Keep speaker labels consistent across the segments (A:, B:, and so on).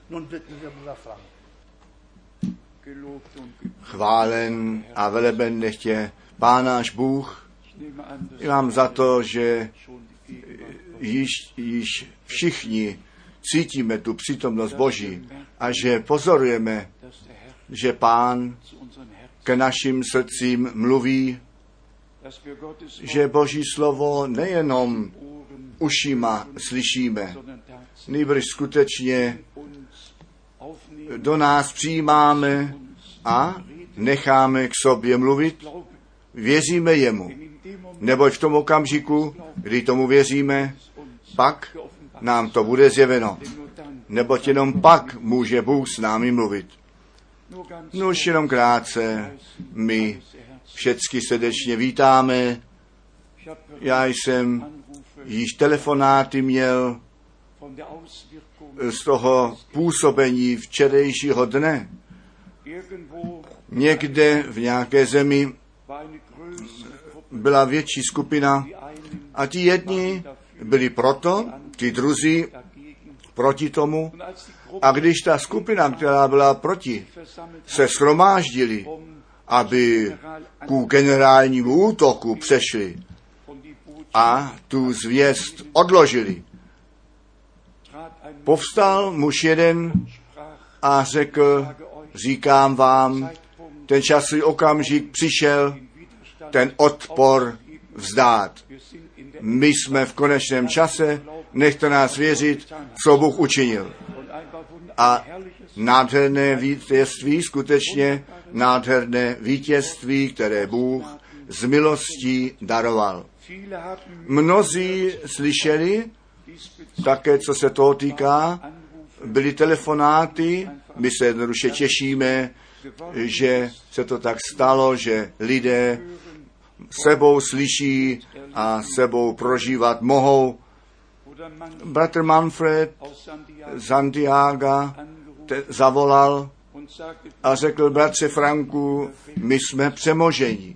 A: Chválen a veleben nechtě Pán náš Bůh. Mám za to, že již všichni cítíme tu přítomnost Boží a že pozorujeme, že Pán k našim srdcím mluví, že Boží slovo nejenom ušima slyšíme, nýbrž skutečně do nás přijímáme a necháme k sobě mluvit, věříme jemu. Neboť v tom okamžiku, kdy tomu věříme, pak nám to bude zjeveno. Neboť jenom pak může Bůh s námi mluvit. No už jenom krátce, my všecky srdečně vítáme. Já jsem již telefonáty měl z toho působení včerejšího dne. Někde v nějaké zemi byla větší skupina a ti jedni byli proto, ti druzí proti tomu. A když ta skupina, která byla proti, se shromáždili, aby ku generálnímu útoku přešli a tu zvěst odložili, povstal muž jeden a řekl, říkám vám, ten časový okamžik přišel, ten odpor vzdát. My jsme v konečném čase, nechte nás věřit, co Bůh učinil. A nádherné vítězství, skutečně nádherné vítězství, které Bůh z milostí daroval. Mnozí slyšeli, také co se toho týká, byly telefonáty, my se jednoduše těšíme, že se to tak stalo, že lidé sebou slyší a sebou prožívat mohou. Bratr Manfred z Santiago zavolal a řekl, bratře Franku, my jsme přemoženi.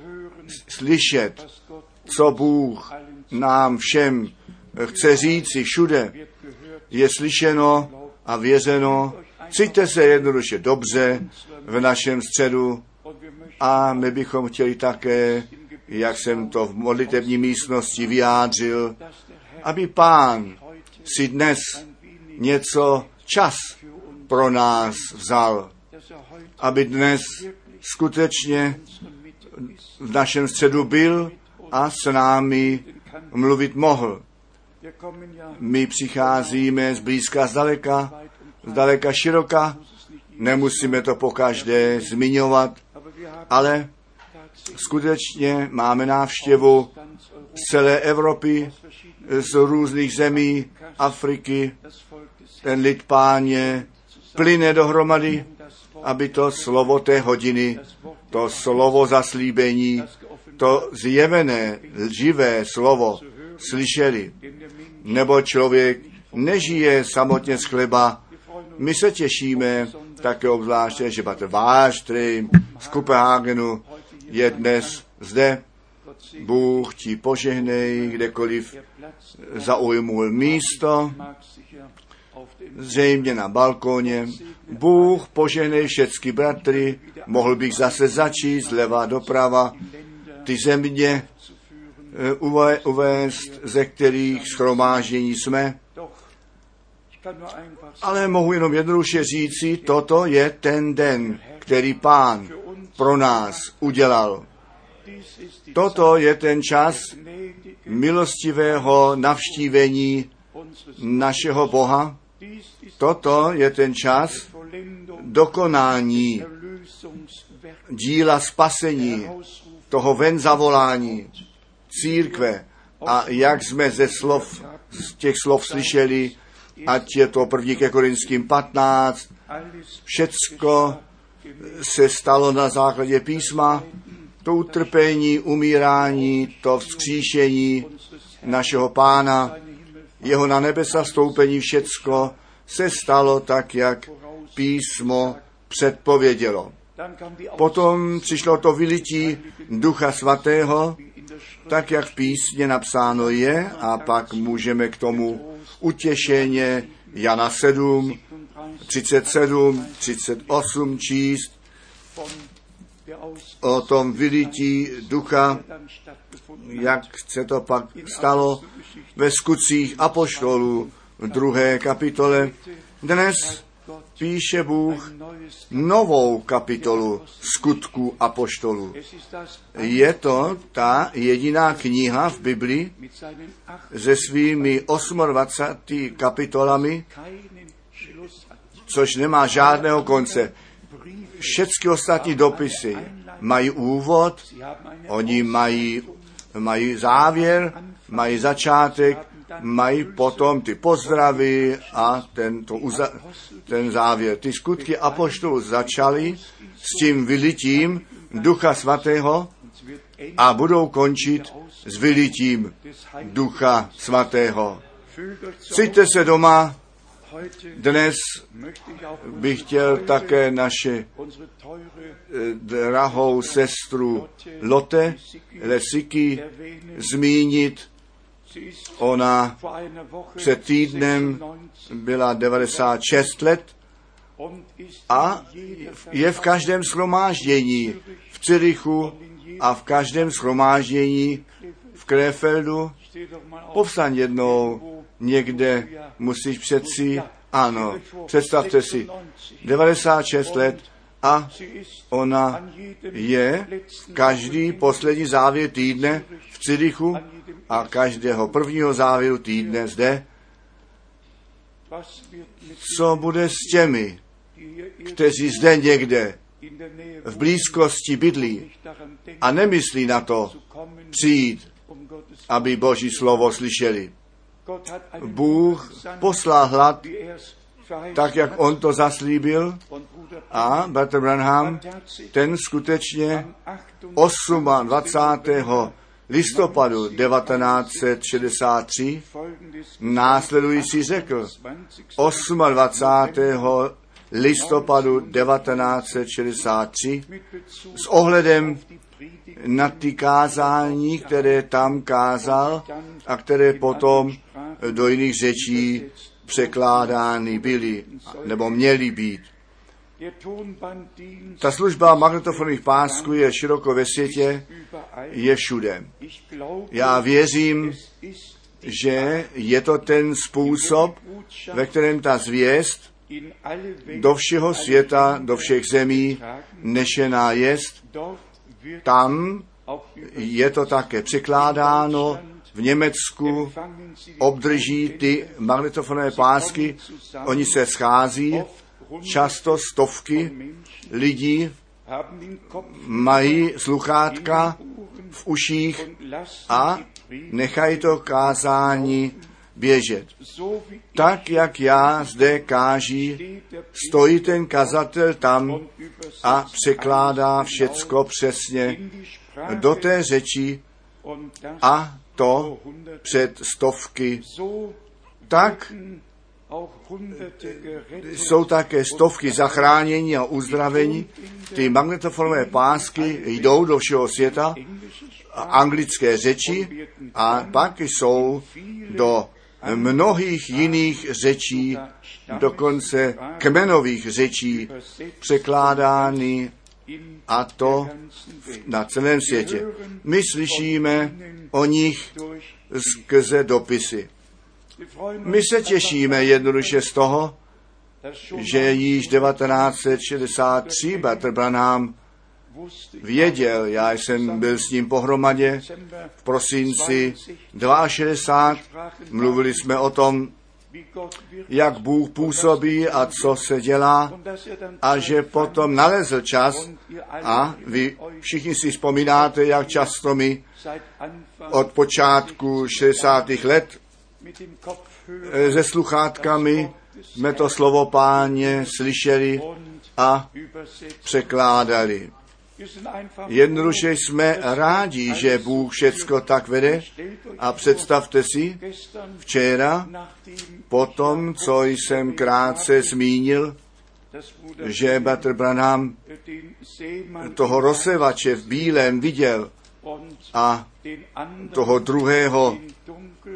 A: Slyšet, co Bůh nám všem chce říci všude, je slyšeno a věřeno. Cítíte se jednoduše dobře v našem středu a my bychom chtěli také, jak jsem to v modlitební místnosti vyjádřil, aby Pán si dnes něco čas pro nás vzal, aby dnes skutečně v našem středu byl a s námi mluvit mohl. My přicházíme zblízka, zdaleka široka, nemusíme to pokaždé zmiňovat, ale skutečně máme návštěvu z celé Evropy, z různých zemí, Afriky. Ten lid Páně plyne dohromady, aby to slovo té hodiny, to slovo zaslíbení, to zjevené, živé slovo slyšeli. Nebo člověk nežije samotně z chleba. My se těšíme také obzvláště, že Bratr Wallström z Kopenhagenu je dnes zde. Bůh ti požehnej, kdekoliv zaujmul místo, zřejmě na balkóně. Bůh požehnej všechny bratry, mohl bych zase začít zleva doprava, ty země uvést, ze kterých shromáždění jsme. Ale mohu jenom jednoduše říci, toto je ten den, který Pán pro nás udělal. Toto je ten čas milostivého navštívení našeho Boha. Toto je ten čas dokonání díla spasení, toho ven zavolání církve. A jak jsme z těch slov slyšeli, ať je to 1. Korinským 15, všecko se stalo na základě písma, to utrpení, umírání, to vzkříšení našeho Pána, jeho na nebesa vstoupení, všecko se stalo tak, jak písmo předpovědělo. Potom přišlo to vylití Ducha Svatého, tak, jak v písně napsáno je, a pak můžeme k tomu utěšeně Jana 7, 37, 38 číst o tom vylití ducha, jak se to pak stalo ve Skutcích apoštolů v 2. kapitole. Dnes píše Bůh novou kapitolu Skutků apoštolů. Je to ta jediná kniha v Biblii se svými 28 kapitolami, což nemá žádného konce. Všechny ostatní dopisy mají úvod, oni mají závěr, mají začátek, mají potom ty pozdravy a ten závěr. Ty skutky apoštolů začaly s tím vylitím Ducha Svatého a budou končit s vylitím Ducha Svatého. Cíťte se doma. Dnes bych chtěl také naše drahou sestru Lotte Lesiky zmínit. Ona před týdnem byla 96 let a je v každém shromáždění v Zürichu a v každém shromáždění v Krefeldu. Povstaň jednou někde, musíš přeci, ano, představte si, 96 let a ona je každý poslední závěr týdne v Zürichu a každého prvního závěru týdne zde. Co bude s těmi, kteří zde někde v blízkosti bydlí a nemyslí na to přijít, aby Boží slovo slyšeli? Bůh poslal hlad, tak jak on to zaslíbil, a bratr Branham, ten skutečně 28. listopadu 1963 následující řekl. 28. listopadu 1963 s ohledem na ty kázání, které tam kázal a které potom do jiných řečí překládány byly nebo měly být. Ta služba magnetofonových pásků je široko ve světě, je všude. Já věřím, že je to ten způsob, ve kterém ta zvěst do všeho světa, do všech zemí nešená jest. Tam je to také překládáno. V Německu obdrží ty magnetofonové pásky, oni se schází, často stovky lidí mají sluchátka v uších a nechají to kázání běžet. Tak, jak já zde káží, stojí ten kazatel tam a překládá všecko přesně do té řeči a to před stovky. Tak jsou také stovky zachránění a uzdravení. Ty magnetofonové pásky jdou do všeho světa, anglické řeči, a pak jsou do mnohých jiných řečí, dokonce kmenových řečí překládány, a to na celém světě. My slyšíme o nich skrze dopisy. My se těšíme jednoduše z toho, že již 1963 bratr Branham věděl, já jsem byl s ním pohromadě v prosinci 62, mluvili jsme o tom, jak Bůh působí a co se dělá, a že potom nalezl čas, a vy všichni si vzpomínáte, jak často my od počátku 60. let se sluchátkami jsme to slovo Páně slyšeli a překládali. Jednoduše jsme rádi, že Bůh všecko tak vede, a představte si, včera, po tom, co jsem krátce zmínil, že bratr Branham toho rozsevače v bílém viděl a toho druhého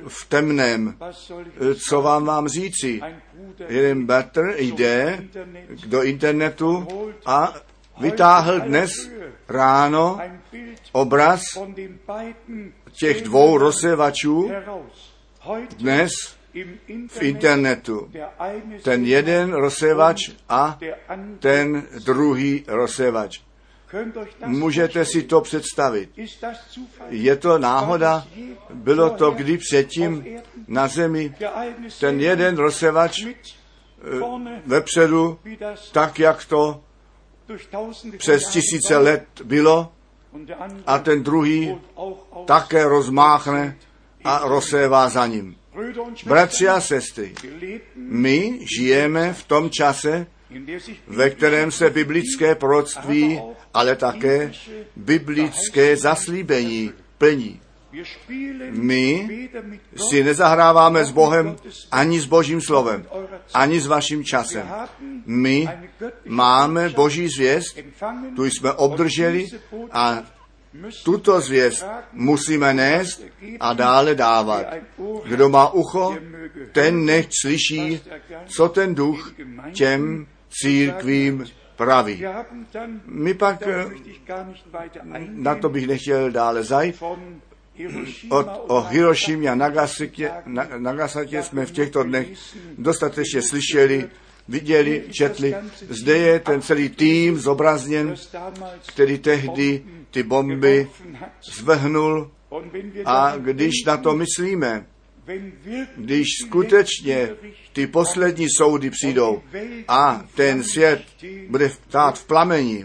A: v temném. Co vám mám říci? Jeden bratr jde do internetu a vytáhl dnes ráno obraz těch dvou rozsévačů dnes v internetu. Ten jeden rozsévač a ten druhý rozsévač. Můžete si to představit. Je to náhoda? Bylo to kdy předtím na zemi? Ten jeden rozsévač vepředu, tak jak to přes tisíce let bylo, a ten druhý také rozmáchne a rozsévá za ním. Bratři a sestry, my žijeme v tom čase, ve kterém se biblické proroctví, ale také biblické zaslíbení plní. My si nezahráváme s Bohem ani s Božím slovem, ani s vaším časem. My máme Boží zvěst, tu jsme obdrželi a tuto zvěst musíme nést a dále dávat. Kdo má ucho, ten nechť slyší, co ten duch těm církvím praví. My pak, na to bych nechtěl dále zajít, o Hirošimě a Nagasaki jsme v těchto dnech dostatečně slyšeli, viděli, četli. Zde je ten celý tým zobrazněn, který tehdy ty bomby zvrhnul. A když na to myslíme, když skutečně ty poslední soudy přijdou a ten svět bude stát v plameni,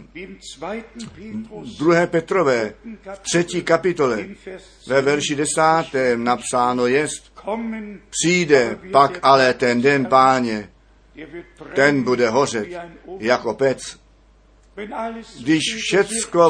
A: 2. Petrové, v 3. kapitole, ve verši 10. napsáno jest, přijde pak ale ten den Páně, ten bude hořet jako pec. Když všecko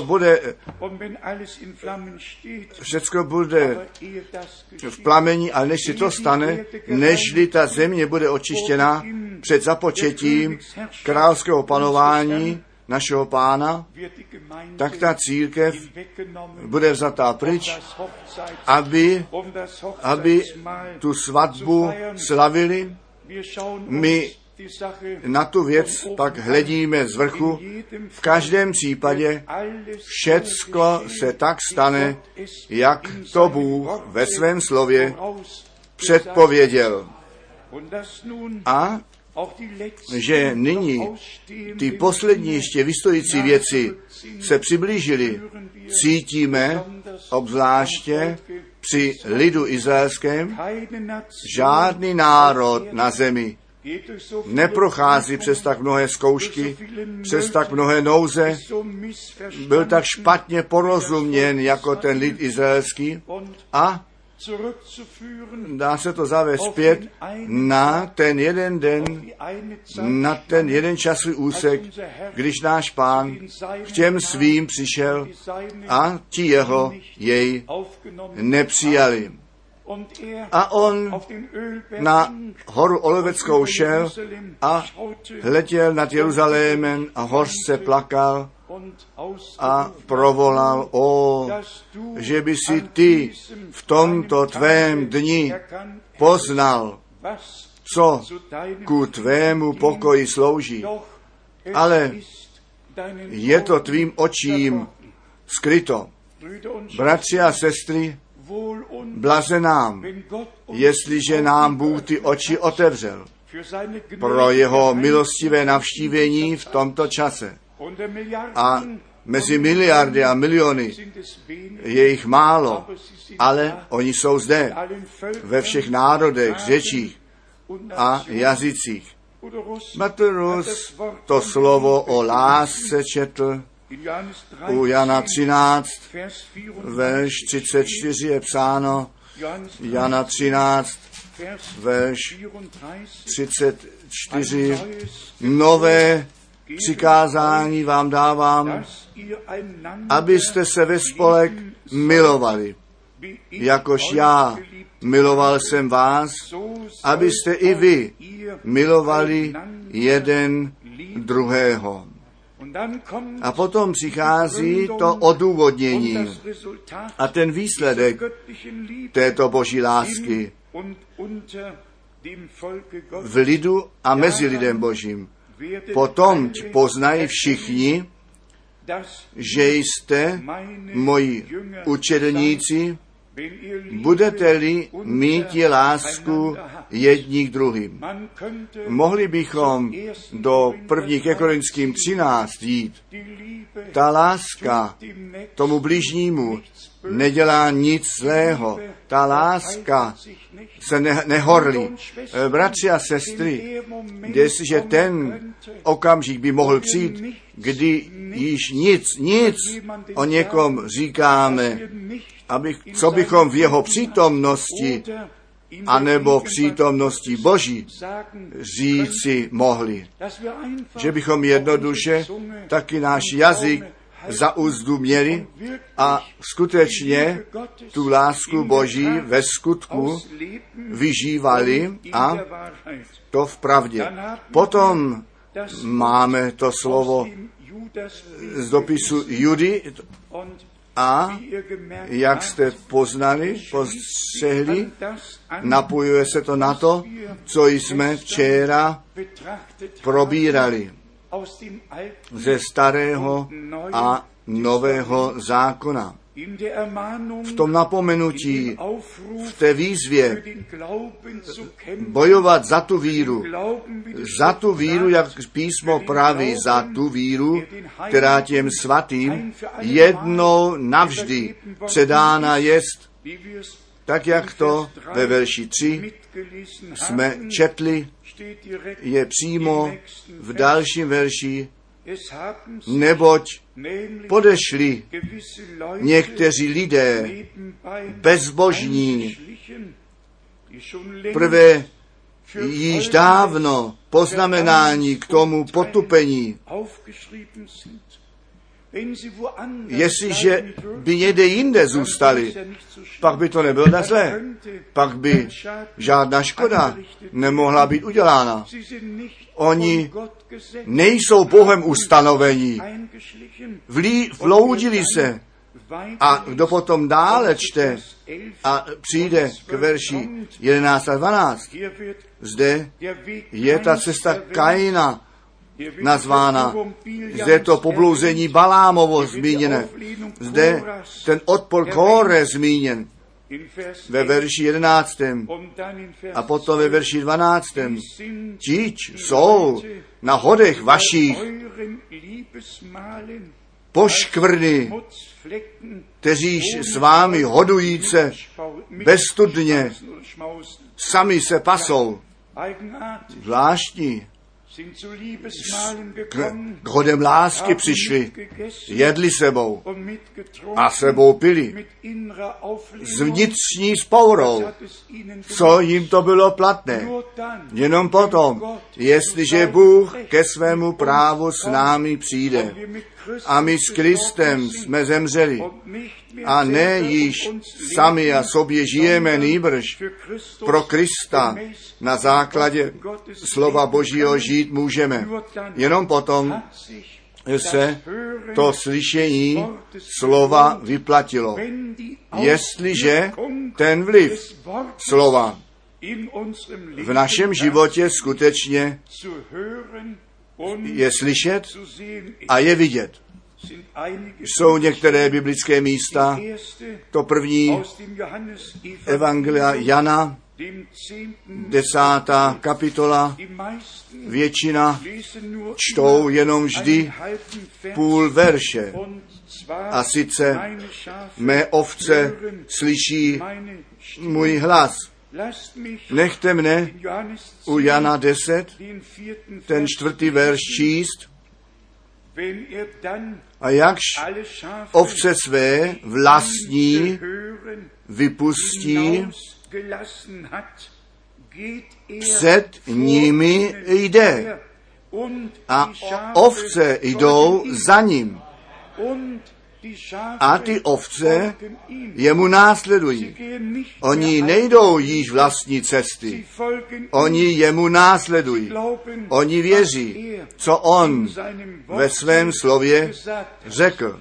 A: bude v plameni, ale než si to stane, nežli ta země bude očištěna před započetím královského panování našeho Pána, tak ta církev bude vzatá pryč, aby tu svatbu slavili. My na tu věc pak hledíme z vrchu. V každém případě všecko se tak stane, jak to Bůh ve svém slově předpověděl. A že nyní ty poslední ještě vystojící věci se přiblížily, cítíme obzvláště při lidu izraelském. Žádný národ na zemi neprochází přes tak mnohé zkoušky, přes tak mnohé nouze, byl tak špatně porozuměn jako ten lid izraelský a dá se to zavést zpět na ten jeden den, na ten jeden časový úsek, když náš Pán k těm svým přišel a ti jej nepřijali. A on na horu Oliveckou šel a hleděl nad Jeruzalémem a hořce plakal a provolal, že by si ty v tomto tvém dni poznal, co ku tvému pokoji slouží. Ale je to tvým očím skryto. Bratři a sestry, blaze nám, jestliže nám Bůh ty oči otevřel pro jeho milostivé navštívení v tomto čase. A mezi miliardy a miliony je jich málo, ale oni jsou zde ve všech národech, řečích a jazycích. Materus to slovo o lásce četl u Jana 13, verš 34 je psáno, Jana 13, verš 34, nové přikázání vám dávám, abyste se ve spolek milovali, jakož já miloval jsem vás, abyste i vy milovali jeden druhého. A potom přichází to odůvodnění a ten výsledek této boží lásky v lidu a mezi lidem božím. Potom poznají všichni, že jste moji učedníci, budete-li mít lásku jedni k druhým. Mohli bychom do 1. Korinským 13 jít. Ta láska tomu bližnímu nedělá nic zlého. Ta láska se nehorlí. Bratři a sestry, jestliže ten okamžik by mohl přijít, kdy již nic o někom říkáme, co bychom v jeho přítomnosti anebo v přítomnosti Boží říci mohli. Že bychom jednoduše taky náš jazyk za úzdu měli a skutečně tu lásku Boží ve skutku vyžívali a to v pravdě. Potom máme to slovo z dopisu Judy a jak jste poznali, postřehli, napojuje se to na to, co jsme včera probírali ze starého a nového zákona. V tom napomenutí, v té výzvě bojovat za tu víru, jak písmo praví, za tu víru, která těm svatým jednou navždy předána jest, tak jak to ve verši 3 jsme četli, je přímo v dalším verši, neboť podešli někteří lidé bezbožní, prvé již dávno poznamenání k tomu potupení. Jestliže by někde jinde zůstali, pak by to nebylo tak zlé. Pak by žádná škoda nemohla být udělána. Oni nejsou Bohem ustanovení. Vloudili se. A kdo potom dále čte a přijde k verši 11 a 12, zde je ta cesta Kaina nazvána. Zde je to poblouzení Balámovo zmíněné. Zde ten odpor Kóre zmíněn ve verši 11. A potom ve verši 12. Tič jsou na hodech vašich poškvrny, kteříž s vámi hodujíce bezstudně sami se pasou. Zvláštní. K hodem lásky přišli, jedli sebou a sebou pili s vnitřní spourou, co jim to bylo platné. Jenom potom, jestliže Bůh ke svému právu s námi přijde a my s Kristem jsme zemřeli a ne již sami a sobě žijeme, nýbrž pro Krista na základě slova Božího žít můžeme. Jenom potom se to slyšení slova vyplatilo. Jestliže ten vliv slova v našem životě skutečně je slyšet a je vidět. Jsou některé biblické místa, to první Evangelia Jana, 10. kapitola, většina čtou jenom vždy půl verše. A sice mé ovce slyší můj hlas. Nechte mne u Jana 10, ten 4. verš číst. A jakž ovce své vlastní vypustí, před nimi jde. A ovce jdou za ním. a ty ovce jemu následují. Oni nejdou již vlastní cesty. Oni jemu následují. Oni věří, co on ve svém slově řekl.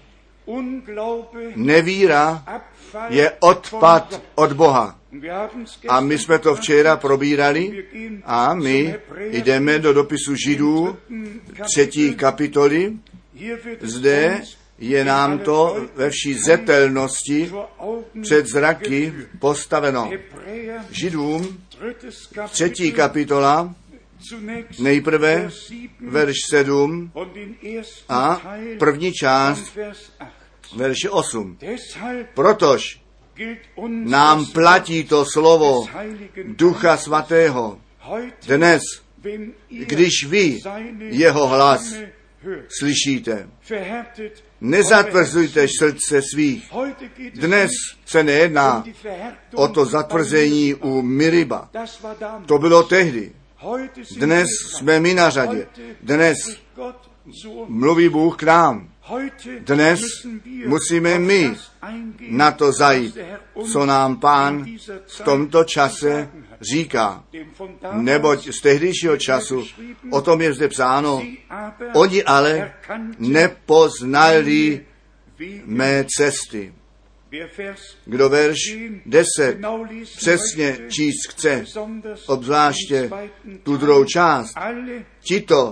A: Nevíra je odpad od Boha. A my jsme to včera probírali a my jdeme do dopisu Židů 3. kapitoly. Zde je nám to ve vší zetelnosti před zraky postaveno. Židům 3. kapitola, nejprve verš 7 a první část verše 8. Protož nám platí to slovo Ducha Svatého dnes, když vy jeho hlas slyšíte. Nezatvrzujte srdce svých. Dnes se nejedná o to zatvrzení u Miriba. To bylo tehdy. Dnes jsme my na řadě. Dnes mluví Bůh k nám. Dnes musíme my na to zajít, co nám Pán v tomto čase říká. Neboť z tehdejšího času, o tom je zde psáno, oni ale nepoznali mé cesty. Kdo verš 10 přesně číst chce, obzvláště tu druhou část, tito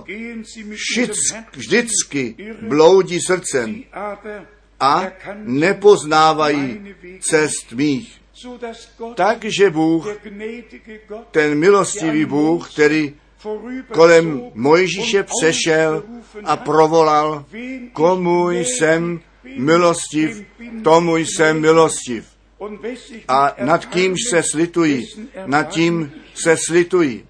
A: vždycky bloudí srdcem a nepoznávají cest mých. Takže Bůh, ten milostivý Bůh, který kolem Mojžíše přešel a provolal, komu jsem milostiv, tomu jsem milostiv. A nad kýmž se slitují, nad tím se slitují.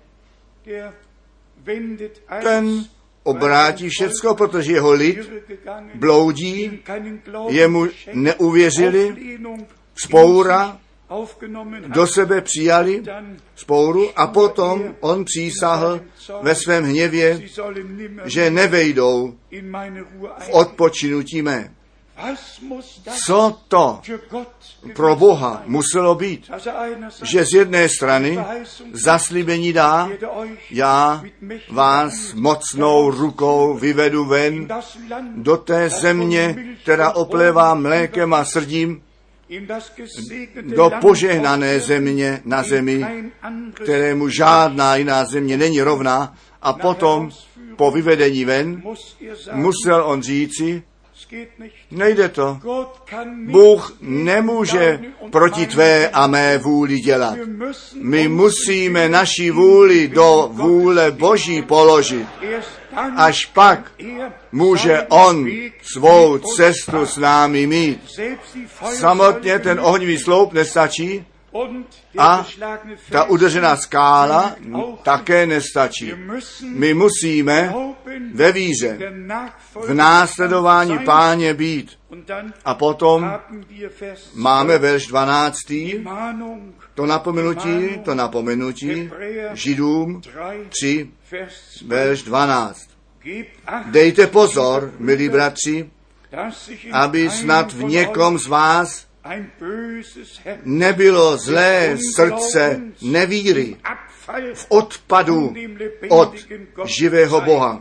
A: Ten obrátí všecko, protože jeho lid bloudí, jemu neuvěřili, vzpoura, do sebe přijali vzpouru a potom on přísahl ve svém hněvě, že nevejdou v odpočinutí mé. Co to pro Boha muselo být, že z jedné strany zaslíbení dá, já vás mocnou rukou vyvedu ven do té země, která oplévá mlékem a srdím, do požehnané země na zemi, kterému žádná jiná země není rovná, a potom po vyvedení ven musel on říci, nejde to. Bůh nemůže proti tvé a mé vůli dělat. My musíme naši vůli do vůle Boží položit. Až pak může on svou cestu s námi mít. Samotně ten ohnivý sloup nestačí a ta udeřená skála také nestačí. My musíme ve víře, v následování Páně být. A potom máme verš 12. To napomenutí Židům 3, verš 12. Dejte pozor, milí bratři, aby snad v někom z vás nebylo zlé srdce nevíry v odpadu od živého Boha.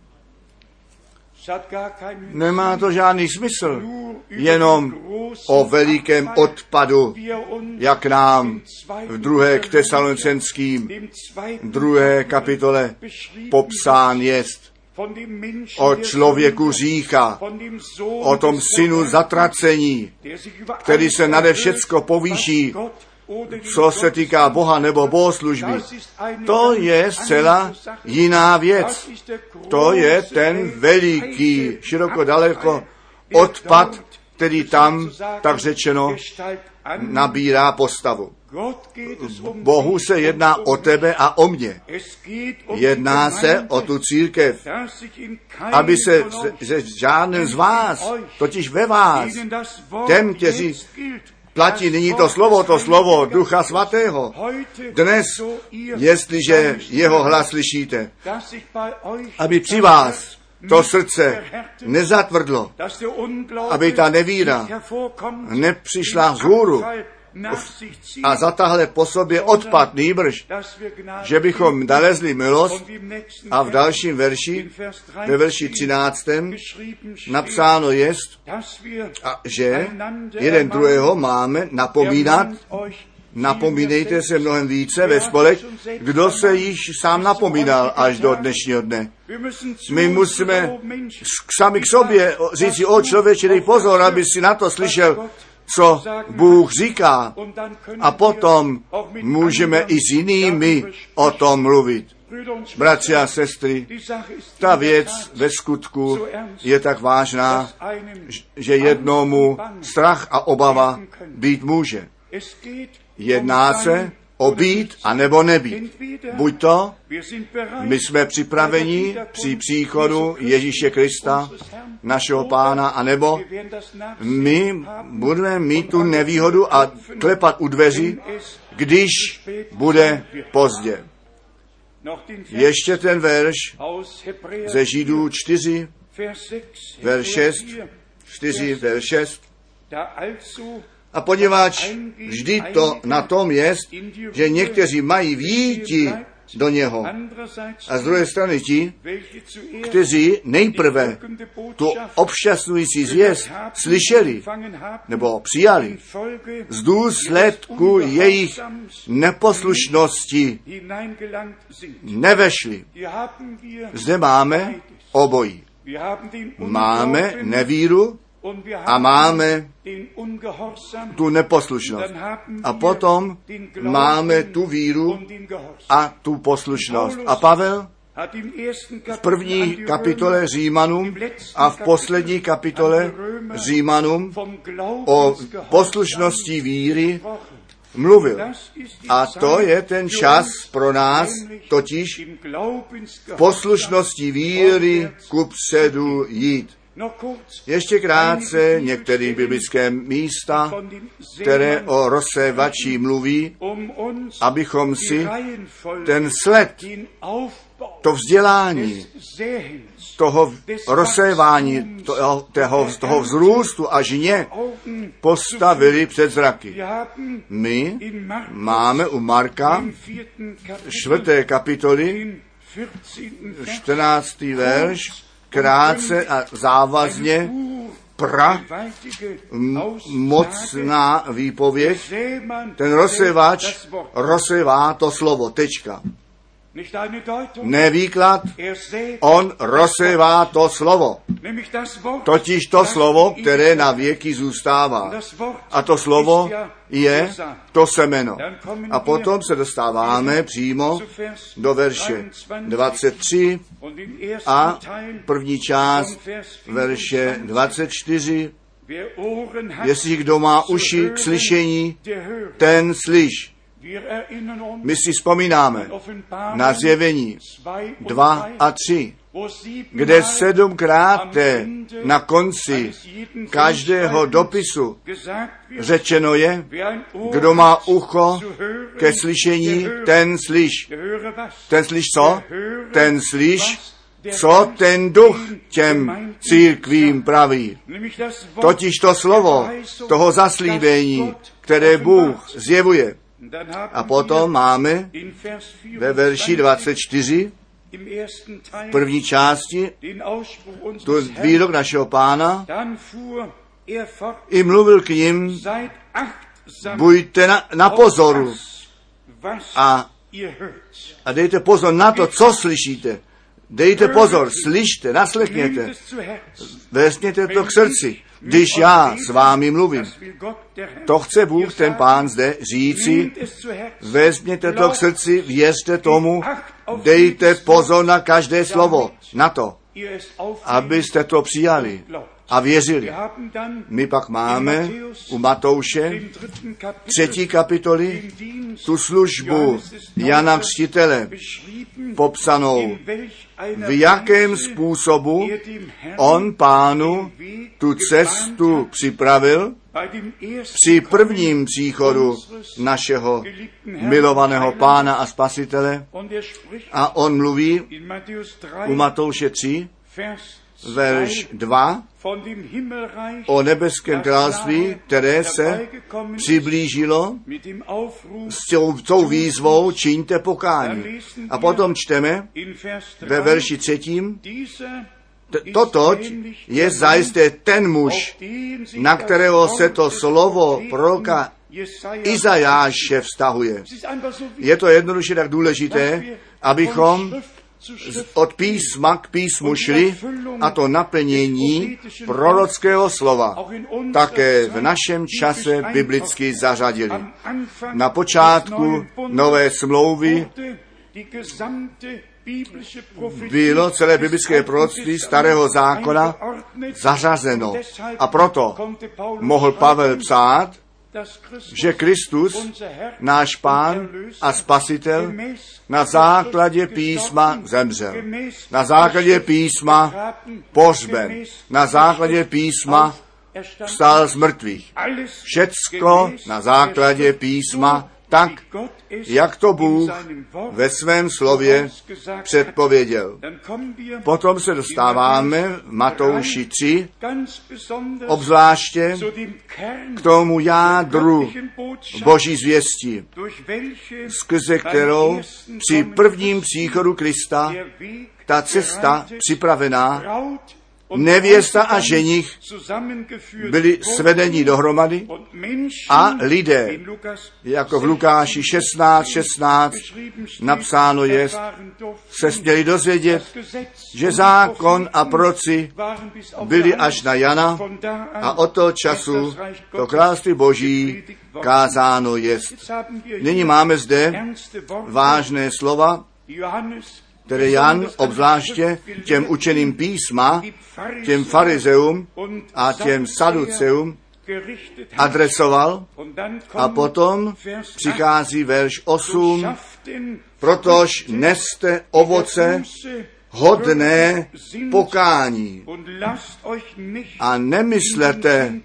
A: Nemá to žádný smysl, jenom o velikém odpadu, jak nám v 2. k Tesalonicenským 2. kapitole popsán jest. O člověku řícha, o tom synu zatracení, který se nade všecko povýší, co se týká Boha nebo bohoslužby. To je zcela jiná věc. To je ten veliký, široko daleko odpad, který tam, tak řečeno, nabírá postavu. Bohu se jedná o tebe a o mě. Jedná se o tu církev, aby se žádný z vás, totiž ve vás, těm, kteří platí nyní to slovo Ducha Svatého. Dnes, jestliže jeho hlas slyšíte, aby při vás to srdce nezatvrdlo, aby ta nevíra nepřišla vzhůru a zatáhle po sobě odpad, nýbrž, že bychom nalezli milost. A v dalším verši, ve verši 13. napsáno jest, že jeden druhého máme napomínat. Napomínejte se mnohem více ve spolek, kdo se již sám napomínal až do dnešního dne. My musíme sami k sobě říct si, o člověče, dej pozor, aby si na to slyšel, co Bůh říká. A potom můžeme i s jinými o tom mluvit. Bratři a sestry, ta věc ve skutku je tak vážná, že jednomu strach a obava být může. Jedná se o být a nebo nebýt. Buď to, my jsme připraveni při příchodu Ježíše Krista, našeho Pána, anebo my budeme mít tu nevýhodu a klepat u dveří, když bude pozdě. Ještě ten verš ze Židů 4, verš 6, 4, verš 6. A poněvadž vždy to na tom jest, že někteří mají výjiti do něho. A z druhé strany ti, kteří nejprve tu obšťastňující zvěst slyšeli nebo přijali, z důsledku jejich neposlušnosti nevešli. Zde máme obojí. Máme nevíru a máme tu neposlušnost. A potom máme tu víru a tu poslušnost. A Pavel v první kapitole Římanům a v poslední kapitole Římanům o poslušnosti víry mluvil. A to je ten čas pro nás, totiž v poslušnosti víry kupředu jít. Ještě krátce některé biblické místa, které o rozsévači mluví, abychom si ten sled, to vzdělání, toho rozsévání, toho vzrůstu a žně postavili před zraky. My máme u Marka 4. kapitoly 14. verš, krátce a závazně mocná výpověď. Ten rozsévač rozsévá to slovo. Tečka. Ne výklad, on rozsévá to slovo. Totiž to slovo, které na věky zůstává. A to slovo je to semeno. A potom se dostáváme přímo do verše 23 a první část verše 24. Jestli kdo má uši k slyšení, ten slyš. My si vzpomínáme na Zjevení 2 a 3, kde 7krát na konci každého dopisu řečeno je, kdo má ucho ke slyšení, ten slyš. Ten slyš co? Ten slyš, co ten duch těm církvím praví. Totiž to slovo toho zaslíbení, které Bůh zjevuje. A potom máme ve verši 24 v první části tu výrok našeho Pána i mluvil k nim, buďte na pozoru a dejte pozor na to, co slyšíte. Dejte pozor, slyšte, naslechněte, vezměte to k srdci, když já s vámi mluvím. To chce Bůh, ten Pán zde říci, vezměte to k srdci, věřte tomu, dejte pozor na každé slovo, na to, abyste to přijali a věřili. My pak máme u Matouše 3. kapitoly tu službu Jana Křtitele popsanou, v jakém způsobu on Pánu tu cestu připravil při prvním příchodu našeho milovaného Pána a Spasitele. A on mluví u Matouše 3, verš 2, o nebeském království, které se přiblížilo s tou výzvou čiňte pokání. A potom čteme ve verši 3, totož je zajisté ten muž, na kterého se to slovo proroka Izajáše vztahuje. Je to jednoduše tak důležité, abychom od písma k písmu šli a to naplnění prorockého slova také v našem čase biblicky zařadili. Na počátku nové smlouvy bylo celé biblické proroctví starého zákona zařazeno. A proto mohl Pavel psát, že Kristus, náš Pán a Spasitel, na základě písma zemřel. Na základě písma pohřben. Na základě písma vstal z mrtvých. Všecko na základě písma, tak, jak to Bůh ve svém slově předpověděl. Potom se dostáváme v Matouši 3, obzvláště k tomu jádru Boží zvěsti, skrze kterou při prvním příchodu Krista ta cesta připravená, nevěsta a ženich byli svedeni dohromady a lidé, jako v Lukáši 16 napsáno je, se směli dozvědět, že zákon a proroci byli až na Jana a od toho času to království Boží kázáno jest. Nyní máme zde vážné slova, které Jan obzvláště těm učeným písma, těm farizeům a těm saduceům adresoval. A potom přichází verš 8, protož neste ovoce hodné pokání a nemyslete,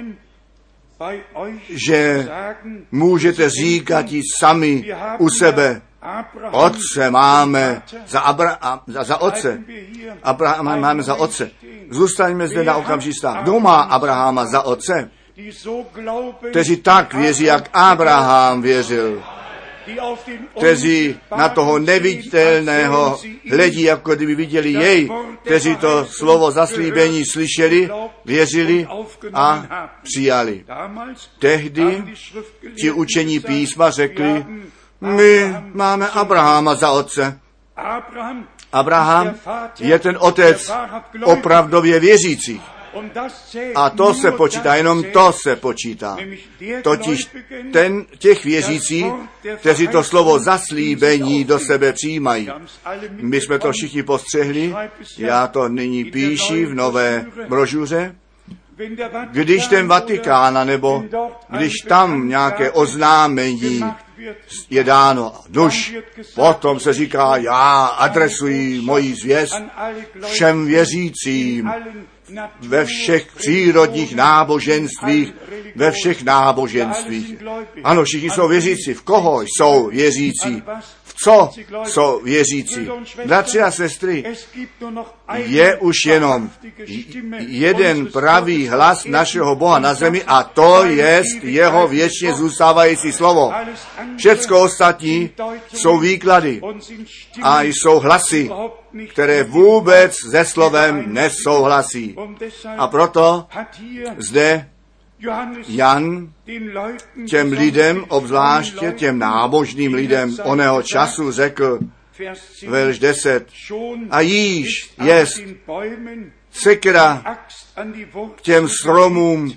A: že můžete říkat i sami u sebe, Otce máme za otce. Abrahama máme za otce. Zůstaňme zde na okamžik stát. Kdo má Abrahama za otce? Kteří tak věří, jak Abraham věřil. Kteří na toho neviditelného hledí, jako kdyby viděli jej. Kteří to slovo zaslíbení slyšeli, věřili a přijali. Tehdy ti učení písma řekli, my máme Abrahama za otce. Abraham je ten otec opravdově věřících. A to se počítá, jenom to se počítá. Totiž těch věřících, kteří to slovo zaslíbení do sebe přijímají. My jsme to všichni postřehli, já to nyní píši v nové brožuře. Když ten Vatikán, nebo když tam nějaké oznámení je dáno, duš, potom se říká, já adresuji moji zvěst všem věřícím, ve všech přírodních náboženstvích, ve všech náboženstvích. Ano, všichni jsou věřící. V koho jsou věřící? V co jsou věřící? Bratři a sestry, je už jenom jeden pravý hlas našeho Boha na zemi a to je jeho věčně zůstávající slovo. Všecko ostatní jsou výklady a jsou hlasy, které vůbec se slovem nesouhlasí. A proto zde Jan těm lidem, obzvláště těm nábožným lidem oného času řekl, verš 10, a již jest sekera k těm stromům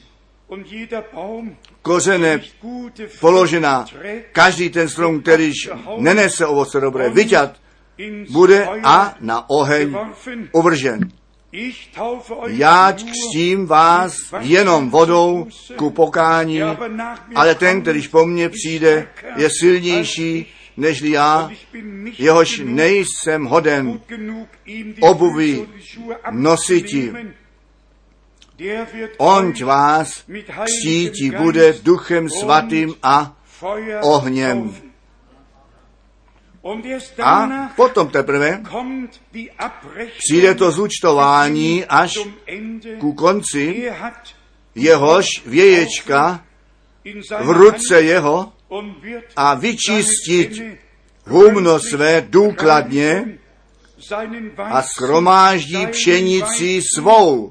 A: kořene položená. Každý ten strom, kterýž nenese ovoce dobré, vyťat bude a na oheň uvržen. Já křtím vás jenom vodou ku pokání, ale ten, kterýž po mně přijde, je silnější nežli já, jehož nejsem hoden obuvi nositi. Onť vás křtítí bude duchem svatým a ohněm. A potom teprve přijde to zúčtování až ku konci, jehož věječka v ruce jeho a vyčistit humno své důkladně a shromáždí pšenici svou,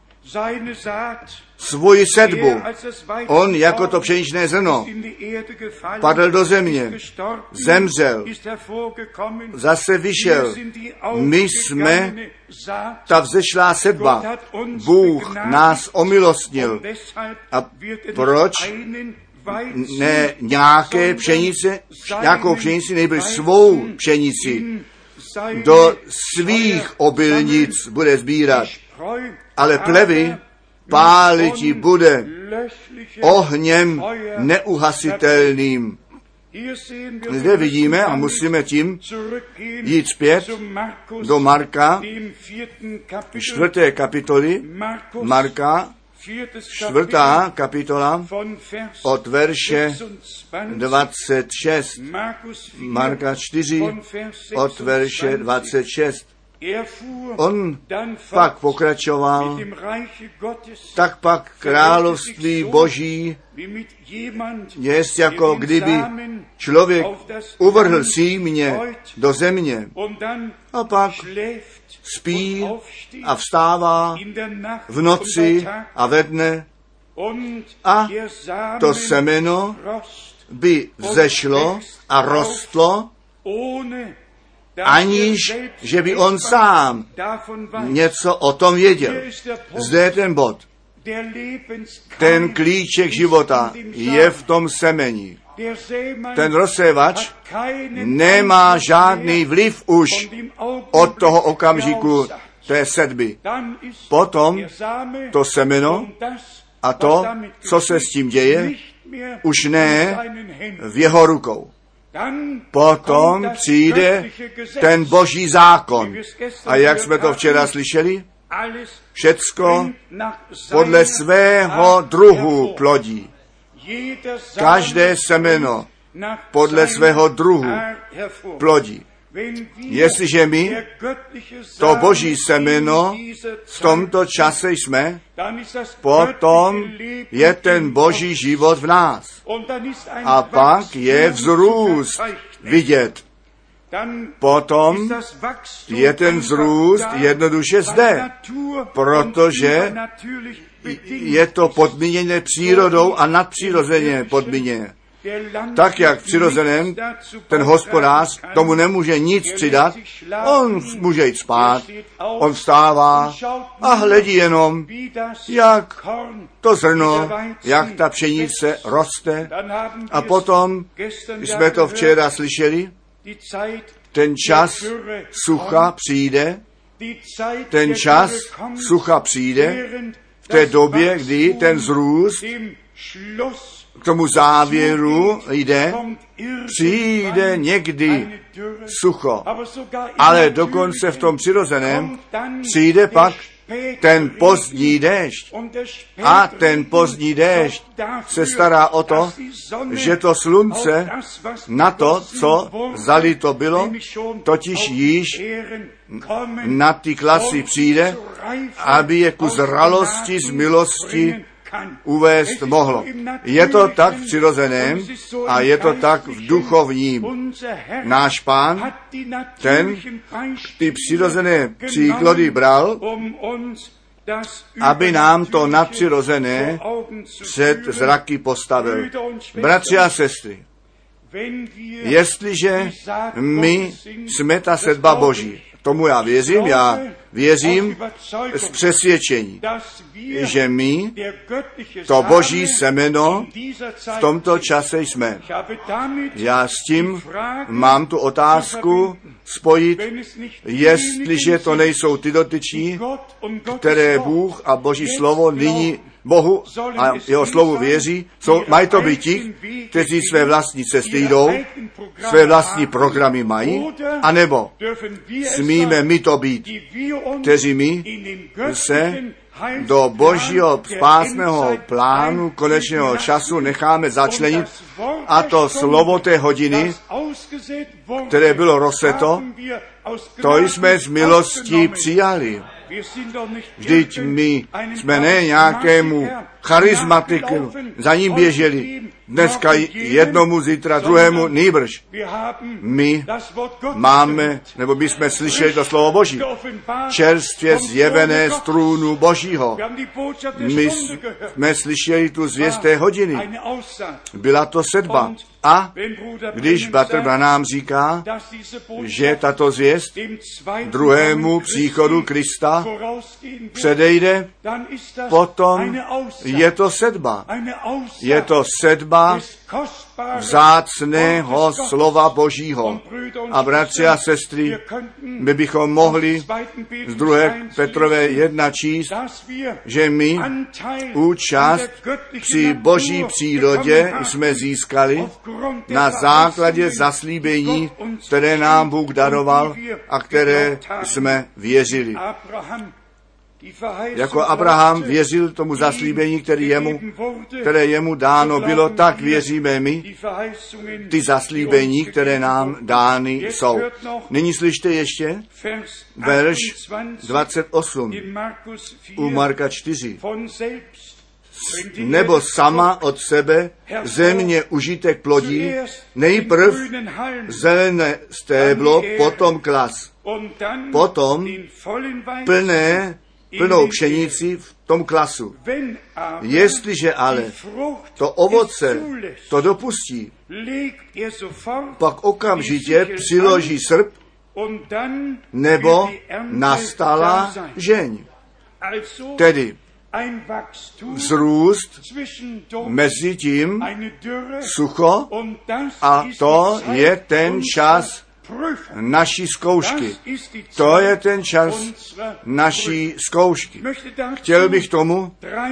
A: svoji sedbu. On jako to pšeničné zrno padl do země, zemřel, zase vyšel. My jsme ta vzešlá sedba. Bůh nás omilostnil. A proč ne nějakou pšenici, nejbrž svou pšenici do svých obilnic bude sbírat, ale plevy páliti bude ohněm neuhasitelným. Zde vidíme, a musíme tím jít zpět do Marka, 4. kapitoly, Marka, 4. kapitola, od verše 26. Marka 4, od verše 26. On pak pokračoval, tak pak království Boží jest jako kdyby člověk uvrhl símě do země a pak spí a vstává v noci a ve dne a to semeno by vzešlo a rostlo, aniž že by on sám něco o tom věděl. Zde je ten bod. Ten klíček života je v tom semeni. Ten rozsévač nemá žádný vliv už od toho okamžiku té sedby. Potom to semeno a to, co se s tím děje, už ne v jeho rukou. Potom přijde ten Boží zákon. A jak jsme to včera slyšeli, všecko podle svého druhu plodí. Každé semeno podle svého druhu plodí. Jestliže my to Boží semeno v tomto čase jsme, potom je ten Boží život v nás. A pak je vzrůst vidět. Potom je ten vzrůst jednoduše zde, protože je to podmíněné přírodou a nadpřirozeně podmíněné. Tak jak přirozeném, ten hospodář tomu nemůže nic přidat, on může jít spát, on vstává a hledí jenom, jak to zrno, jak ta pšenice roste. A potom jsme to včera slyšeli, ten čas sucha přijde, ten čas sucha přijde v té době, kdy ten vzrůst k tomu závěru jde, přijde někdy sucho, ale dokonce v tom přirozeném přijde pak ten pozdní déšť. A ten pozdní déšť se stará o to, že to slunce na to, co zalito bylo, totiž již na ty klasy přijde, aby je ku zralosti z milosti uvést mohlo. Je to tak v přirozeném a je to tak v duchovním. Náš Pán, ten ty přirozené příklady bral, aby nám to nadpřirozené před zraky postavil. Bratři a sestry, jestliže my jsme ta sedba Boží, tomu já věřím z přesvědčení, že my to Boží semeno v tomto čase jsme. Já s tím mám tu otázku spojit, jestliže to nejsou ty dotyční, které Bůh a Boží slovo nyní Bohu a jeho slovu věří, mají to být ti, kteří své vlastní cesty jdou, své vlastní programy mají, anebo smíme my to být, kteří my se do božího spásného plánu konečného času necháme začlenit a to slovo té hodiny, které bylo rozseto, to jsme z milosti přijali. Vždyť my jsme ne nějakému charismatiku, za ním běželi, dneska jednomu, zítra druhému, nýbrž. My máme, nebo my jsme slyšeli to slovo Boží, čerstvě zjevené z trůnu Božího. My jsme slyšeli tu zvěst té hodiny. Byla to sedba. A když bratr Branham říká, že tato zvěst druhému příchodu Krista předejde, potom je to sedba. Je to sedba vzácného slova Božího. A bratři a sestry, my bychom mohli z 2. Petrové 1 číst, že my účast při Boží přírodě jsme získali na základě zaslíbení, které nám Bůh daroval a které jsme věřili. Jako Abraham věřil tomu zaslíbení, které jemu dáno bylo, tak věříme my ty zaslíbení, které nám dány jsou. Nyní slyšte ještě verš 28 u Marka 4. Nebo sama od sebe země užitek plodí, nejprv zelené stéblo, potom klas, potom plnou pšenici v tom klasu. Jestliže ale to ovoce to dopustí, pak okamžitě přiloží srp, nebo nastala žeň. Tedy vzrůst, mezi tím sucho, a to je ten čas naší zkoušky. To je ten čas naší zkoušky. Chtěl bych tomu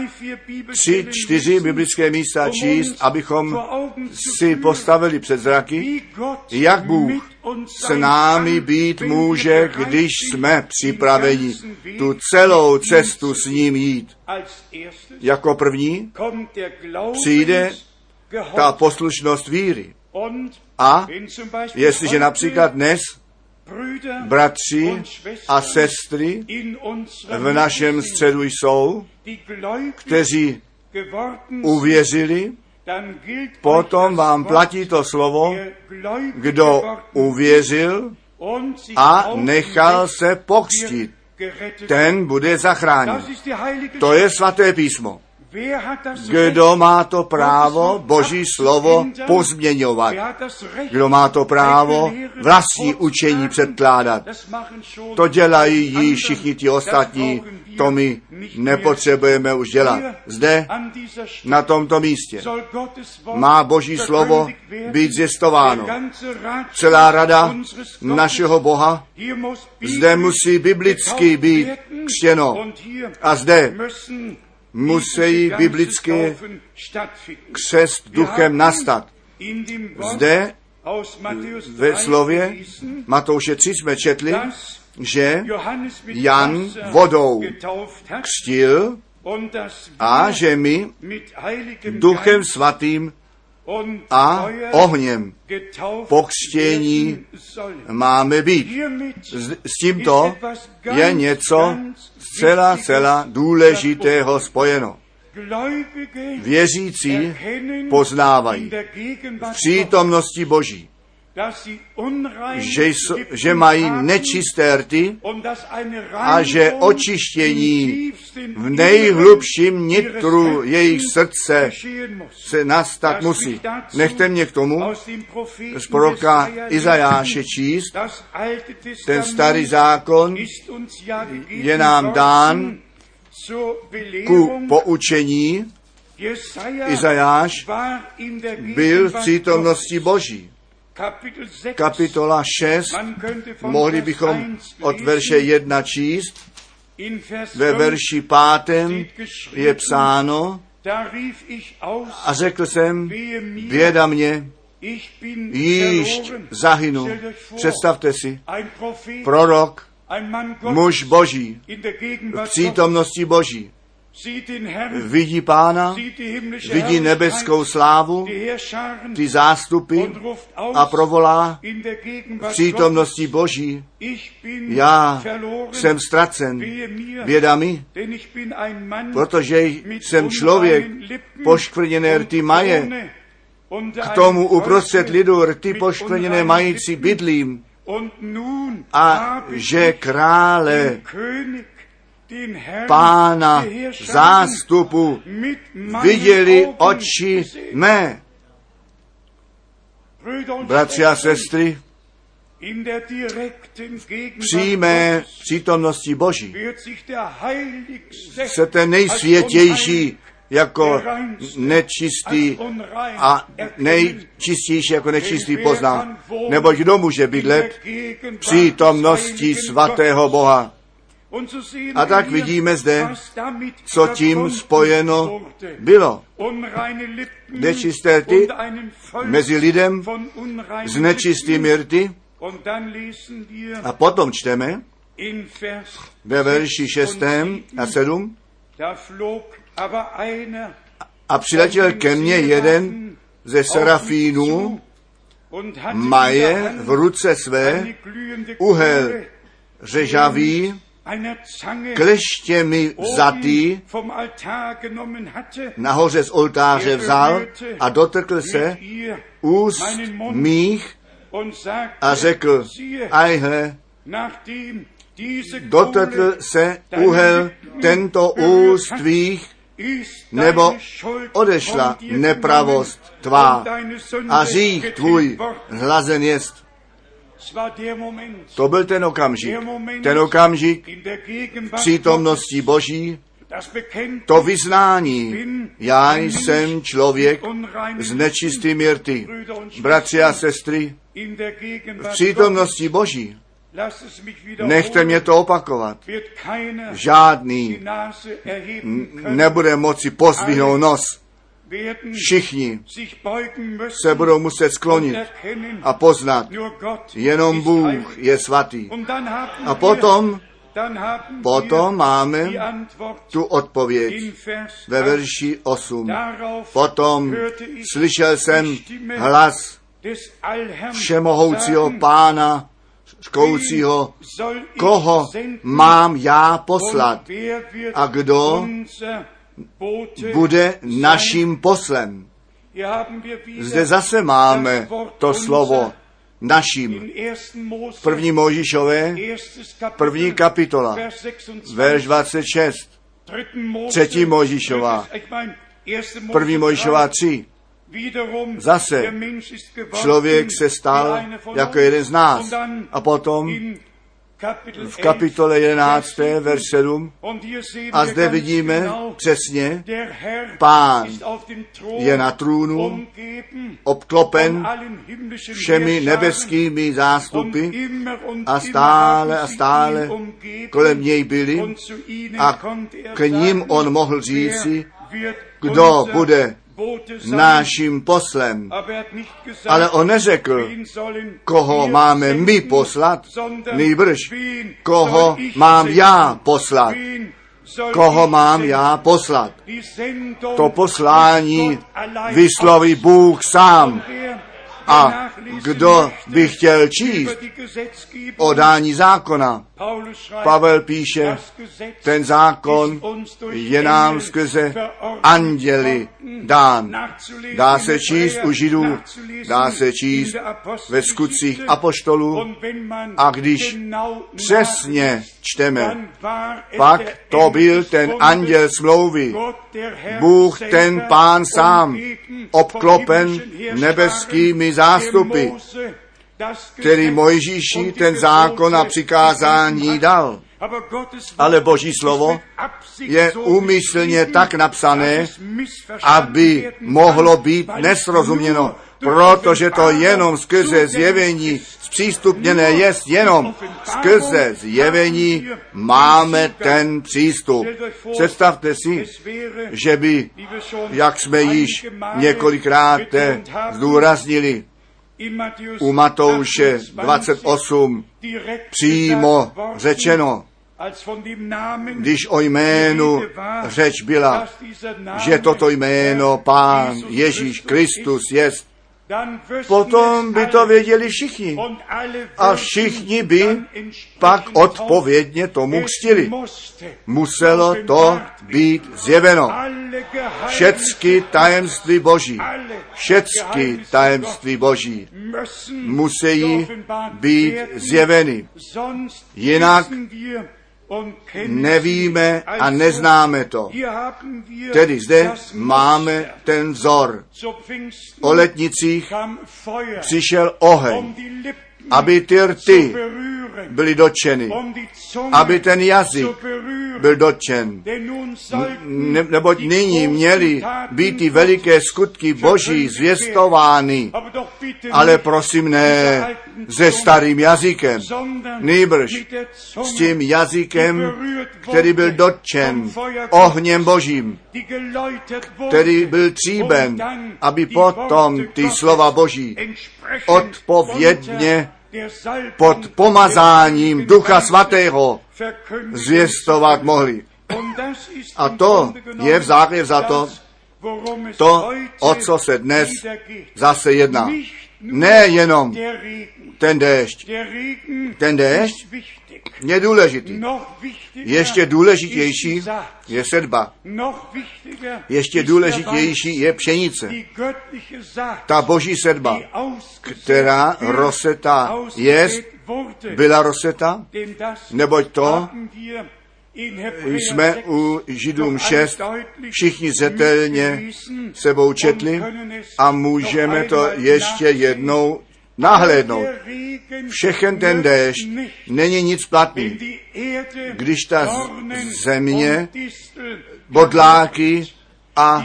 A: 3-4 biblické místa číst, abychom si postavili před zraky, jak Bůh s námi být může, když jsme připraveni tu celou cestu s ním jít. Jako první přijde ta poslušnost víry. A jestliže například dnes bratři a sestry v našem středu jsou, kteří uvěřili, potom vám platí to slovo, kdo uvěřil a nechal se pokřtít, ten bude zachráněn. To je svaté písmo. Kdo má to právo Boží slovo pozměňovat? Kdo má to právo vlastní učení předkládat? To dělají již všichni ti ostatní, to my nepotřebujeme už dělat. Zde, na tomto místě, má Boží slovo být zjistováno. Celá rada našeho Boha zde musí biblicky být křtěno. A zde musí biblicky křest duchem nastat. Zde ve slově Matouše 3 jsme četli, že Jan vodou křtil a že my duchem svatým a ohněm pokřtění máme být. S tímto je něco zcela důležitého spojeno. Věřící poznávají v přítomnosti Boží, že mají nečisté rty a že očištění v nejhlubším nitru jejich srdce se nastat musí. Nechte mě k tomu z proroka Izajáše číst. Ten starý zákon je nám dán ku poučení. Izajáš byl v přítomnosti Boží. Kapitola 6, mohli bychom od verše 1 číst. Ve verši 5. je psáno, a řekl jsem, běda mě, již zahynu. Představte si, prorok muž Boží, v přítomnosti Boží, vidí Pána, vidí nebeskou slávu, ty zástupy a provolá v přítomnosti Boží: já jsem ztracen, běda mi, protože jsem člověk poškvrněné rty maje, k tomu uprostřed lidu rty poškvrněné mající bydlím, a že krále Pána zástupu viděli oči mé. Bratři a sestry, v přímé přítomnosti Boží se ten nejsvětější jako nečistý a nejčistější jako nečistý pozná. Neboť kdo může bydlet v přítomnosti svatého Boha? A tak vidíme zde, co tím spojeno bylo. Nečisté rty mezi lidem s nečistými rty. A potom čteme ve verši 6. a 7. A přiletěl ke mně jeden ze serafínů, maje v ruce své uhel řežavý, kleštěmi vzatý, nahoře z oltáře vzal a dotkl se úst mých a řekl: ajhle, dotkl se uhel tento úst tvých, nebo odešla nepravost tvá a hřích tvůj hlazen jest. To byl ten okamžik v přítomnosti Boží, to vyznání: já jsem člověk s nečistými rty. Bratři a sestry, v přítomnosti Boží, nechte mě to opakovat, žádný nebude moci pozdvihnout nos. Všichni se budou muset sklonit a poznat, jenom Bůh je svatý. A potom máme tu odpověď ve verši 8. Potom slyšel jsem hlas všemohoucího Pána, škoucího: koho mám já poslat a kdo bude naším poslem? Zde zase máme to slovo naším. 1. Mojžíšové, 1. kapitola, verš 26. 3. Mojžíšová, 1. Mojžíšová 3. Zase člověk se stal jako jeden z nás. A potom v kapitole 11. verš 7. A zde vidíme přesně, Pán je na trůnu, obklopen všemi nebeskými zástupy a stále kolem něj byli, a k ním on mohl říci: kdo bude naším poslem. Ale on neřekl, koho máme my poslat, nýbrž koho mám já poslat. Koho mám já poslat? To poslání vysloví Bůh sám. A kdo by chtěl číst o dání zákona, Pavel píše, ten zákon je nám skrze anděli dán. Dá se číst u Židů, dá se číst ve skutcích apoštolů, a když přesně čteme, pak to byl ten anděl smlouvy, Bůh ten Pán sám, obklopen nebeskými zástupy, který Mojžíši ten zákon a přikázání dal. Ale Boží slovo je úmyslně tak napsané, aby mohlo být nesrozuměno, protože to jenom skrze zjevení zpřístupněné jest, jenom skrze zjevení máme ten přístup. Představte si, že by, jak jsme již několikrát zdůraznili, u Matouše 28 přímo řečeno, když o jménu řeč byla, že toto jméno Pán Ježíš Kristus jest, potom by to věděli všichni. A všichni by pak odpovědně tomu křtili. Muselo to být zjeveno. Všecky tajemství Boží, všecky tajemství Boží musí být zjeveny. Jinak nevíme a neznáme to. Tedy zde máme ten vzor. O letnicích přišel oheň, aby ty rty byly dotčeny, aby ten jazyk byl dotčen. Neboť nyní měly být ty veliké skutky Boží zvěstovány, ale prosím ne se starým jazykem, nýbrž s tím jazykem, který byl dotčen ohněm Božím, který byl tříben, aby potom ty slova Boží odpovědně pod pomazáním Ducha Svatého zvěstovat mohli. A to je v základě za to, o co se dnes zase jedná. Nejenom ten déšť. Ten déšť je důležitý. Ještě důležitější je sedba. Ještě důležitější je pšenice. Ta boží sedba, která rozseta jest, byla rozseta, neboť to jsme u Židům 6 všichni zřetelně sebou četli a můžeme to ještě jednou nahlédnout. Všechen ten déšť není nic platný. Když ta země, bodláky a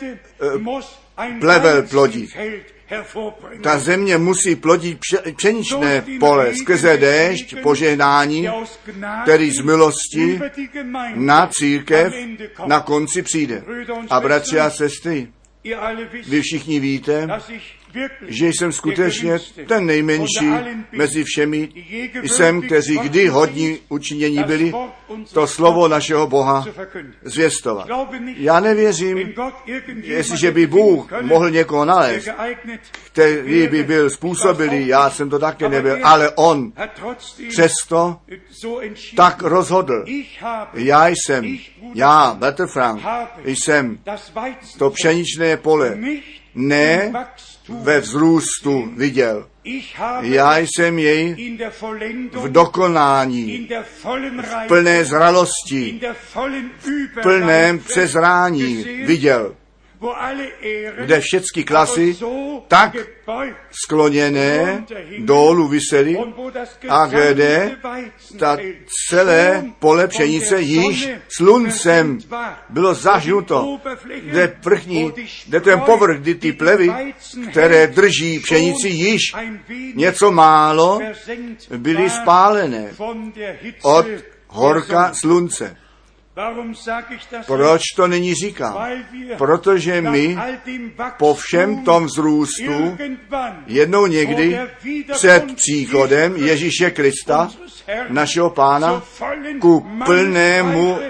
A: plevel plodí. Ta země musí plodit pšeničné pole skrze déšť, požehnání, který z milosti na církev na konci přijde. A bratři a sestry, vy všichni víte, že jsem skutečně ten nejmenší mezi všemi, jsem, kteří kdy hodní učinění byli, to slovo našeho Boha zvěstovat. Já nevěřím, jestliže by Bůh mohl někoho nalézt, který by byl způsobilý, já jsem to také nebyl, ale on přesto tak rozhodl. Já, bratr Frank, jsem to pšeničné pole ne ve vzrůstu viděl. Já jsem jej v dokonání, v plné zralosti, v plném přezrání viděl, kde všechny klasy tak skloněné dolů visely a kde ta celé pole pšenice již sluncem bylo zažnuto, kde ten povrch, kdy ty plevy, které drží pšenici již něco málo, byly spálené od horka slunce. Proč to nyní říkám? Protože my po všem tom vzrůstu jednou někdy před příchodem Ježíše Krista, našeho Pána, ku plnému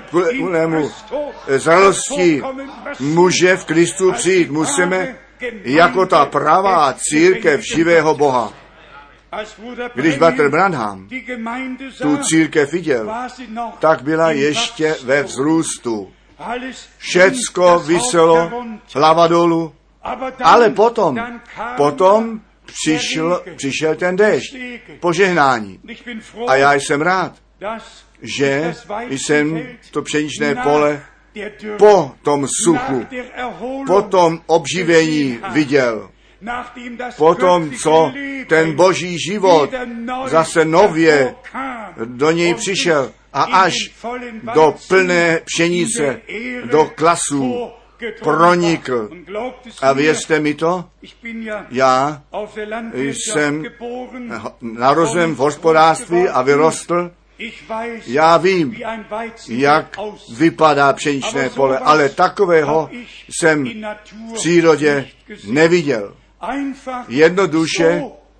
A: zralosti muže v Kristu přijít. Musíme jako ta pravá církev živého Boha. Když bratr Branham tu církev viděl, tak byla ještě ve vzrůstu. Všecko viselo hlava dolů, ale potom přišel ten déšť, požehnání. A já jsem rád, že jsem to pšeničné pole po tom suchu, po tom obživení viděl. Potom, co ten boží život zase nově do něj přišel a až do plné pšenice, do klasů pronikl. A věřte mi to, já jsem narozen v hospodářství a vyrostl. Já vím, jak vypadá pšeničné pole, ale takového jsem v přírodě neviděl. Jednoduše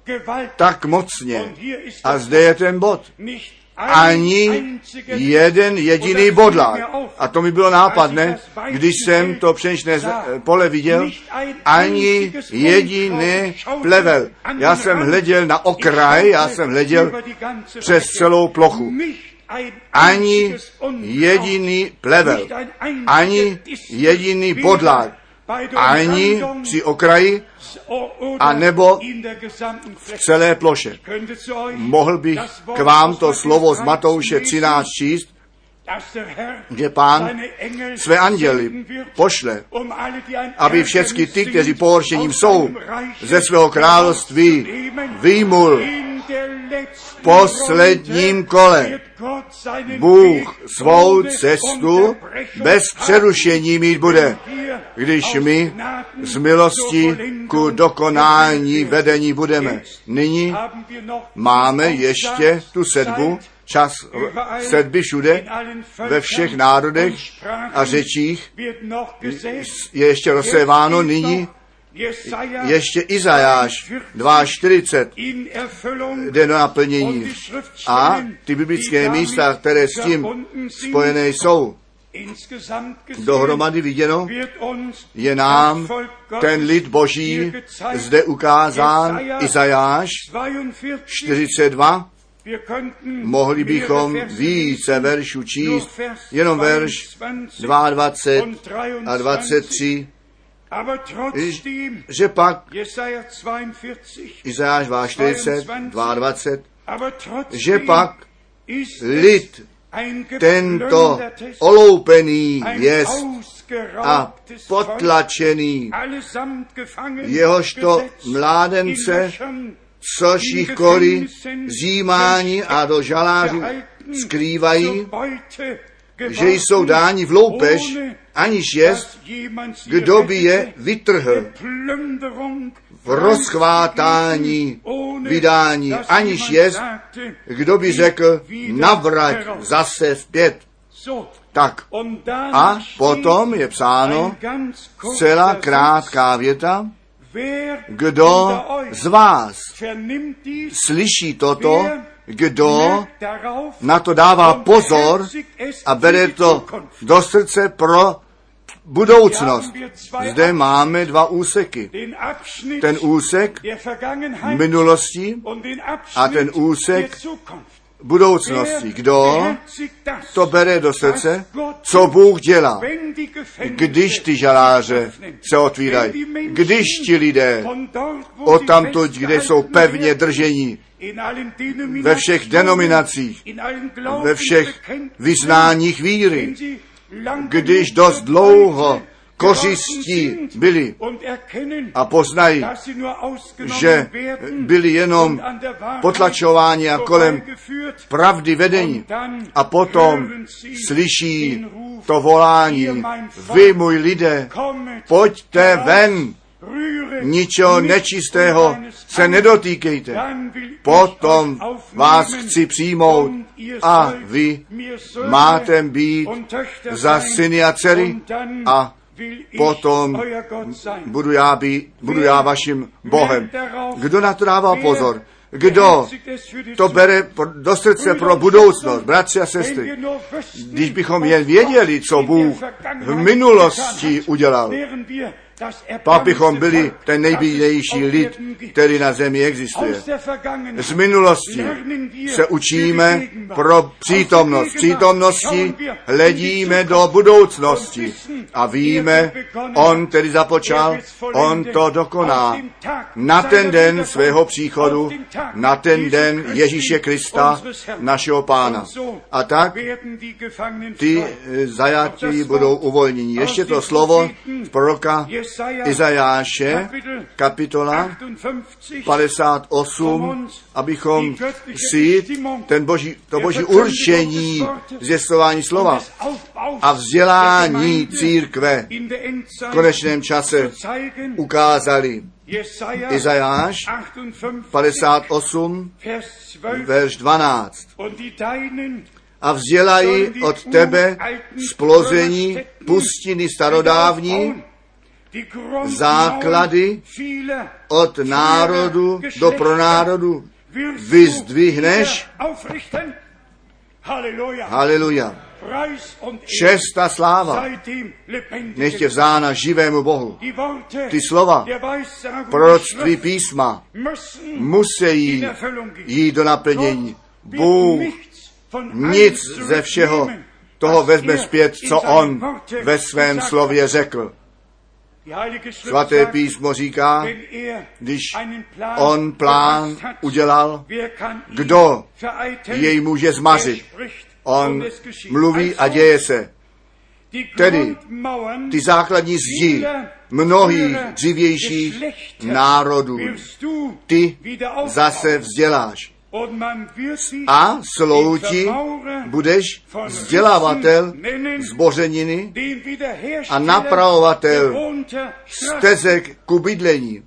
A: tak mocně. A zde je ten bod. Ani jeden jediný bodlák. A to mi bylo nápadné, když jsem to pšeničné pole viděl, ani jediný plevel. Já jsem hleděl na okraj, já jsem hleděl přes celou plochu. Ani jediný plevel, ani jediný bodlák, ani při okraji, a nebo v celé ploše. Mohl bych k vám to slovo z Matouše 13 číst, kde Pán své anděly pošle, aby všechny ty, kteří pohoršením jsou, ze svého království vyjmul v posledním kole. Bůh svou cestu bez přerušení mít bude, když my z milosti ku dokonání vedení budeme. Nyní máme ještě tu sedbu, čas sedby všude, ve všech národech a řečích je ještě rozséváno nyní. Ještě Izajáš 2:40 jde do naplnění. A ty biblické místa, které s tím spojené jsou, dohromady viděno, je nám ten lid Boží zde ukázán. Izajáš 42. Mohli bychom více veršů číst, jenom verš 22 a 23, že pak Izajáš 42, 22, že pak lid tento oloupený jest a potlačený, jehožto mládence, což jich kvůli zjímání a do žalářů skrývají, že jsou dáni v loupež, aniž jest, kdo by je vytrhl v rozchvátání, vydání, aniž jest, kdo by řekl, navrať zase zpět. Tak. A potom je psáno celá krátká věta, kdo z vás slyší toto, kdo na to dává pozor a bere to do srdce pro budoucnost. Zde máme dva úseky. Ten úsek minulosti a ten úsek budoucnosti. Kdo to bere do srdce, co Bůh dělá, když ty žaláře se otvírají, když ti lidé odtamtud, kde jsou pevně držení, ve všech denominacích, ve všech vyznáních víry, když dost dlouho kořistí byli a poznají, že byli jenom potlačováni a kolem pravdy vedení, a potom slyší to volání, vy, můj lidé, pojďte ven, ničeho nečistého se nedotýkejte, potom vás chci přijmout a vy máte být za syny a dcery a potom budu já vaším Bohem. Kdo na to dává pozor? Kdo to bere do srdce pro budoucnost, bratři a sestry? Když bychom jen věděli, co Bůh v minulosti udělal, pak bychom byli ten nejbílejší lid, který na zemi existuje. Z minulosti se učíme pro přítomnost. V přítomnosti hledíme do budoucnosti a víme, on tedy započal, on to dokoná. Na ten den svého příchodu, na ten den Ježíše Krista, našeho Pána. A tak ty zajatí budou uvolněni. Ještě to slovo z proroka Izajáše, kapitola 58, abychom si to boží určení zvěstování slova a vzdělání církve v konečném čase ukázali. Izajáš 58, verš 12. A vzdělají od tebe splození pustiny starodávní základy od národu do pronárodu vyzdvihneš. Haleluja. Čest a sláva nech je vzána živému Bohu. Ty slova proroctví písma musí jít do naplnění. Bůh nic ze všeho toho vezme zpět, co on ve svém slově řekl. Svaté písmo říká, když on plán udělal, kdo jej může zmařit? On mluví a děje se. Tedy ty základní zdi mnohých dřívějších národů ty zase vzděláš. A slouti budeš vzdělávatel zbořeniny a napravovatel stezek ku bydlení.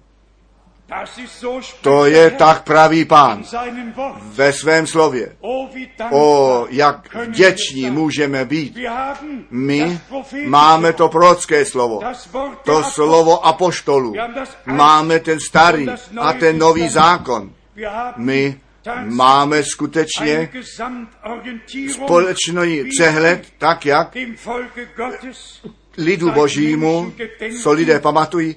A: To je tak pravý Pán ve svém slově. O, jak vděční můžeme být. My máme to prorocké slovo, to slovo apoštolů. Máme ten starý a ten nový zákon. My máme skutečně společný přehled, tak jak lidu Božímu, co lidé pamatují,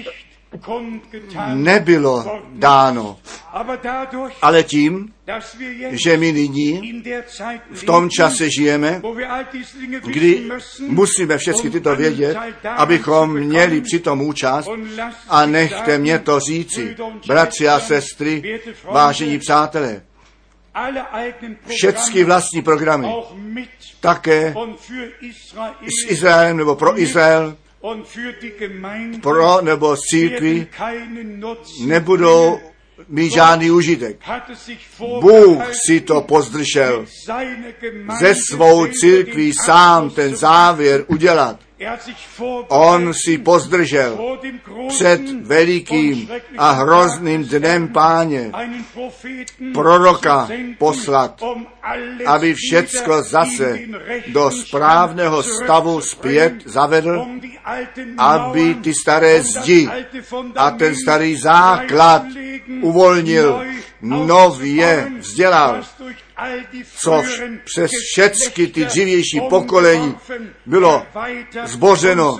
A: nebylo dáno. Ale tím, že my nyní v tom čase žijeme, kdy musíme všechny tyto vědět, abychom měli přitom účast, a nechte mě to říci, bratři a sestry, vážení přátelé, všechny vlastní programy, také s Izraelem nebo pro Izrael, pro nebo z církví nebudou mít žádný užitek. Bůh si to pozdržel ze svou církví sám ten závěr udělat. On si pozdržel před velikým a hrozným dnem Páně proroka poslat, aby všecko zase do správného stavu zpět zavedl, aby ty staré zdi a ten starý základ uvolnil, nově vzdělal, co přes všechny ty dřívější pokolení bylo zbořeno.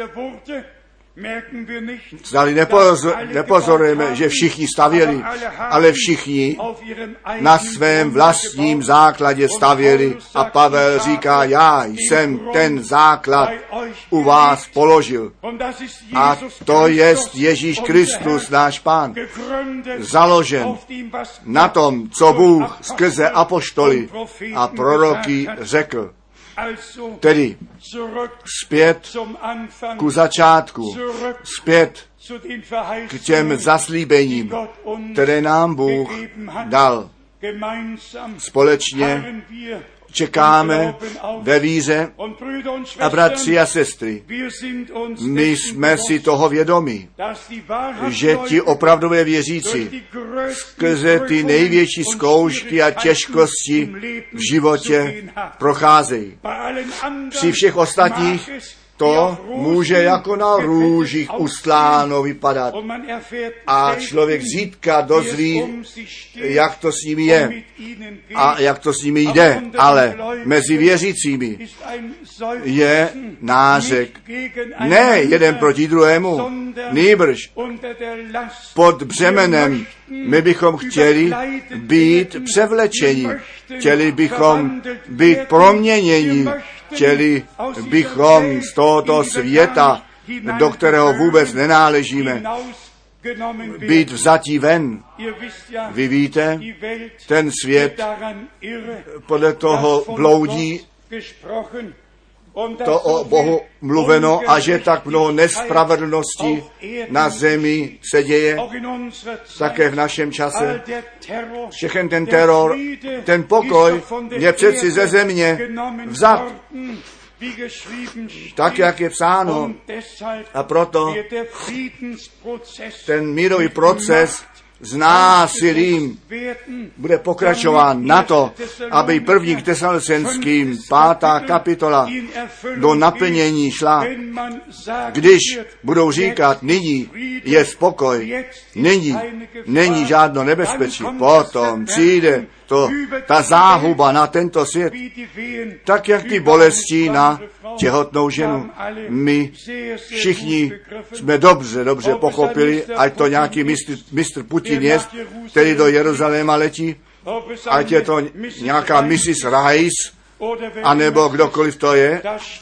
A: Zdali nepozorujeme, že všichni stavěli, ale všichni na svém vlastním základě stavěli. A Pavel říká, já jsem ten základ u vás položil. A to je Ježíš Kristus, náš Pán, založen na tom, co Bůh skrze apoštoly a proroky řekl. Tedy zpět ku začátku, zpět k těm zaslíbením, které nám Bůh dal. Společně čekáme ve víře a bratři a sestry, my jsme si toho vědomi, že ti opravdové věřící skrze ty největší zkoušky a těžkosti v životě procházejí. Při všech ostatních to může jako na růžích ustláno vypadat. A člověk zítra dozví, jak to s nimi je a jak to s nimi jde. Ale mezi věřícími je nářek. Ne jeden proti druhému, nýbrž pod břemenem. My bychom chtěli být převlečeni, chtěli bychom být proměněni, chtěli bychom z tohoto světa, do kterého vůbec nenáležíme, být vzatí ven. Vy víte, ten svět podle toho bloudí, to o Bohu mluveno, a že tak mnoho nespravedlnosti na zemi se děje, také v našem čase. Všechen ten teror, ten pokoj je přeci ze země vzat, tak, jak je psáno. A proto ten mírový proces s násilím bude pokračován na to, aby 1. Tesalonicenským 5. kapitola do naplnění šla. Když budou říkat, nyní je spokoj, není žádno nebezpečí, potom přijde ta záhuba na tento svět, tak jak ty bolesti na těhotnou ženu. My všichni jsme dobře pochopili, ať to nějaký mistr Putin je, který do Jeruzaléma letí, ať je to nějaká Mrs. Rice, anebo kdokoliv to je,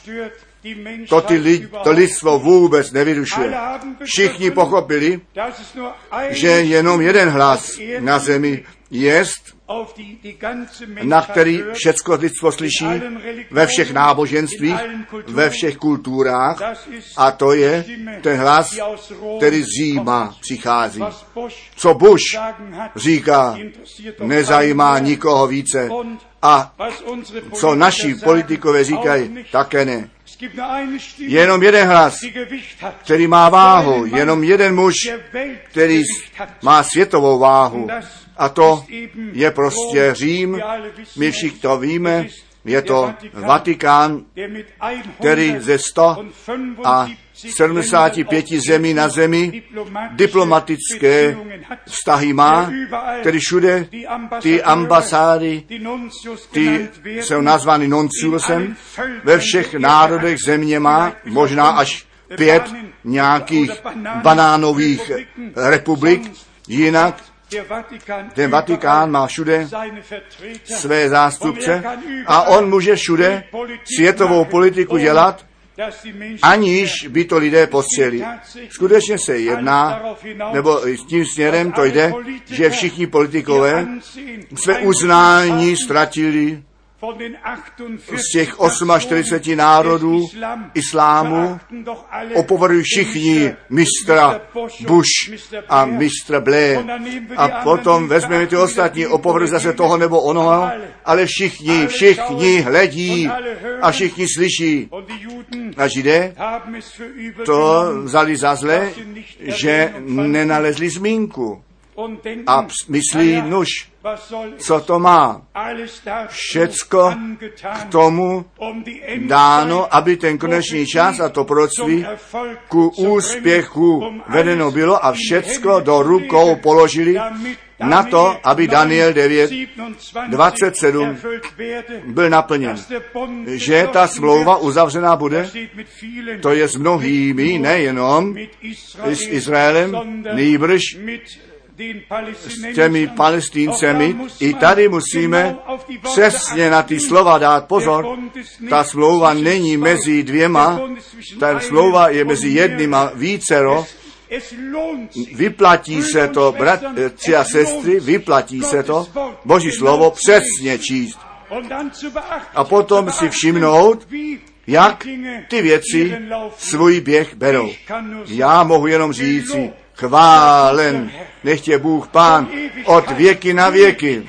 A: to lidstvo vůbec nevyrušuje. Všichni pochopili, že jenom jeden hlas na zemi jest, na který všecko lidstvo slyší, ve všech náboženstvích, ve všech kulturách, a to je ten hlas, který z Říma přichází. Co Bush říká, nezajímá nikoho více, a co naši politikové říkají, také ne. Jenom jeden hlas, který má váhu, jenom jeden muž, který má světovou váhu. A to je prostě Řím. My všichni to víme, je to Vatikán, který ze 175 zemí na zemi diplomatické vztahy má, který všude ty ambasády, ty jsou nazvány nunciusem, ve všech národech země má, možná až 5 nějakých banánových republik, jinak ten Vatikán má všude své zástupce a on může všude světovou politiku dělat, aniž by to lidé postřeli. Skutečně se jedná, nebo tím směrem to jde, že všichni politikové své uznání ztratili z těch 48 národů islámu, opovrhují všichni mistra Bush a mistra Blair. A potom vezmeme ty ostatní, opovrhují zase toho nebo onoho, ale všichni hledí a všichni slyší. A Židé to vzali za zlé, že nenalezli zmínku. A myslí, nuž, co to má? Všecko k tomu dáno, aby ten konečný čas a to proroctví ku úspěchu vedeno bylo a všecko do rukou položili na to, aby Daniel 9:27 byl naplněn. Že ta smlouva uzavřená bude, to je s mnohými, nejenom s Izraelem, nýbrž s těmi Palestincemi. I tady musíme přesně na ty slova dát pozor. Ta smlouva není mezi dvěma, ta smlouva je mezi jedním a vícero. Vyplatí se to, bratři a sestry, vyplatí se to Boží slovo přesně číst. A potom si všimnout, jak ty věci svůj běh berou. Já mohu jenom říci, chválen, nech je Bůh Pán od věky na věky.